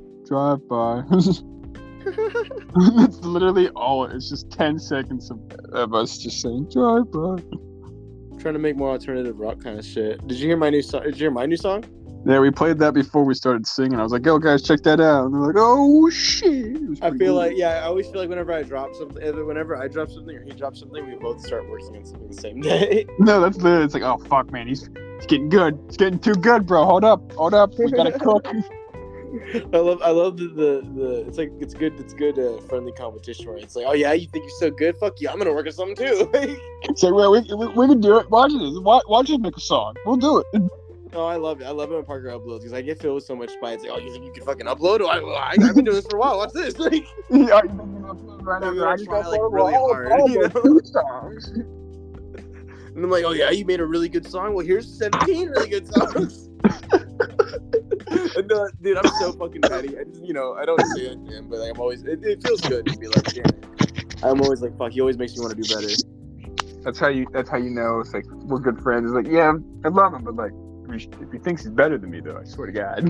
It's literally all, it's just 10 seconds of us just saying, drive by.
I'm trying to make more alternative rock kind of shit. Did you hear my new song? Did you hear my new song?
Yeah, we played that before we started singing. I was like, yo, guys, check that out. And they're like, oh, shit.
I feel like, I always feel like whenever I drop something, or he drops something, we both start working on something the same day.
No, that's literally, it's like, oh, fuck, man, he's getting good. It's getting too good, bro. Hold up. We gotta cook.
I love the it's like, it's good friendly competition where it's like, oh, yeah, you think you're so good? Fuck you, I'm gonna work on something too.
It's like, well, we can do it. Watch this. Watch us make a song. We'll do it.
Oh, I love it. I love it when Parker uploads because I get filled with so much spite. It's like, oh, you think you can fucking upload? I've been doing this for a while. Watch this. Like,
yeah, I try like
really hard. You know?
2 songs.
And I'm like, oh yeah, you made a really good song. Well, here's 17 really good songs. And No, dude, I'm so fucking petty. I just, I don't say it to him, but like, I'm always. It feels good to be like, yeah. I'm always like, fuck. He always makes me want to do better.
That's how you know it's like we're good friends. It's like, yeah, I love him, but like if he thinks he's better than me, though, I swear to God.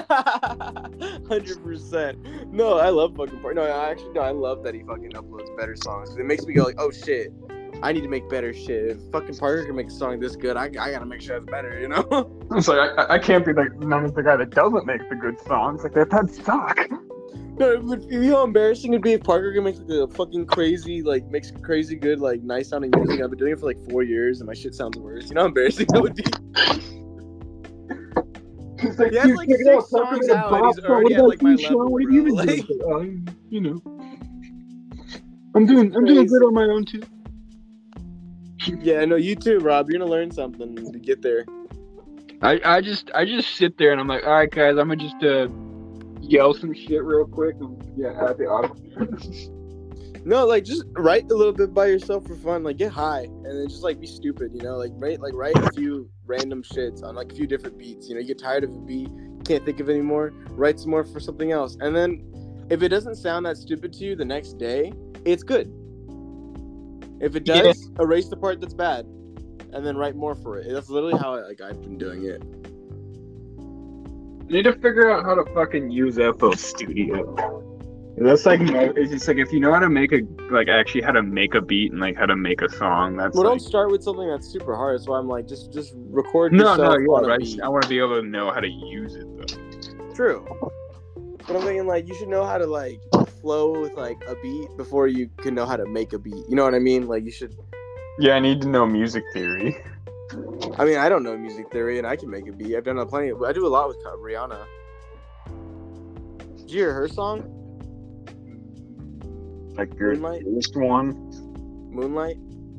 100%. No, I love fucking Parker. No, I love that he fucking uploads better songs. It makes me go like, oh shit, I need to make better shit. If fucking Parker can make a song this good, I gotta make sure it's better, you know?
It's like I can't be like known as the guy that doesn't make the good songs. Like that suck.
No, but you know how embarrassing it'd be if Parker can make like a fucking crazy, like makes crazy good, like nice sounding music. I've been doing it for like 4 years and my shit sounds worse. You know how embarrassing that would be?
He's like,
he has like 6 songs out and he's already at like my level,
what have
bro.
you been
Like,
doing? I'm doing good on my own too.
yeah, no, you too, Rob. You're gonna learn something to get there.
I just sit there and I'm like, all right, guys, I'm gonna just yell some shit real quick and add the audio.
No, like just write a little bit by yourself for fun. Like get high and then just like be stupid, Like write a few random shits on like a few different beats. You get tired of a beat, can't think of it anymore, write some more for something else. And then if it doesn't sound that stupid to you the next day, it's good. If it does, erase the part that's bad and then write more for it. That's literally how I've been doing it.
I need to figure out how to fucking use FL Studio. That's like, it's just like if you know how to actually how to make a beat and like how to make a song. That's
well,
like...
don't start with something that's super hard. So I'm like, just record yourself on a beat.
I want to be able to know how to use it though.
True, but I'm thinking like you should know how to like flow with like a beat before you can know how to make a beat. You know what I mean? Like you should.
Yeah, I need to know music theory.
I mean, I don't know music theory, and I can make a beat. I've done I do a lot with Rihanna. Did you hear her song?
Like your first one?
Moonlight?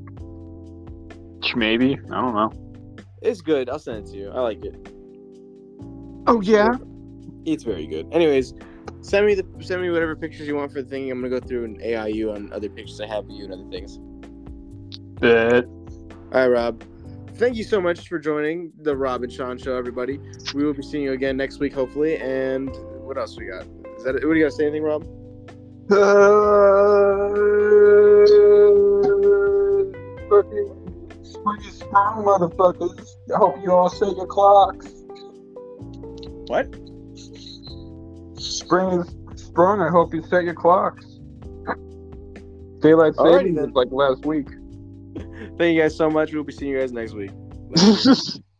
Maybe. I don't know.
It's good. I'll send it to you. I like it.
Oh yeah?
It's very good. Anyways, send me whatever pictures you want for the thing. I'm gonna go through and AI you on other pictures I have of you and other things.
Bet.
All right, Rob. Thank you so much for joining the Rob and Sean Show, everybody. We will be seeing you again next week, hopefully. And what else we got? Is that it? What do you got to say? Anything, Rob?
Fucking spring is sprung, motherfuckers. I hope you all set your clocks.
What?
Spring is sprung. I hope you set your clocks. Daylight savings was like last week.
Thank you guys so much. We'll be seeing you guys next week.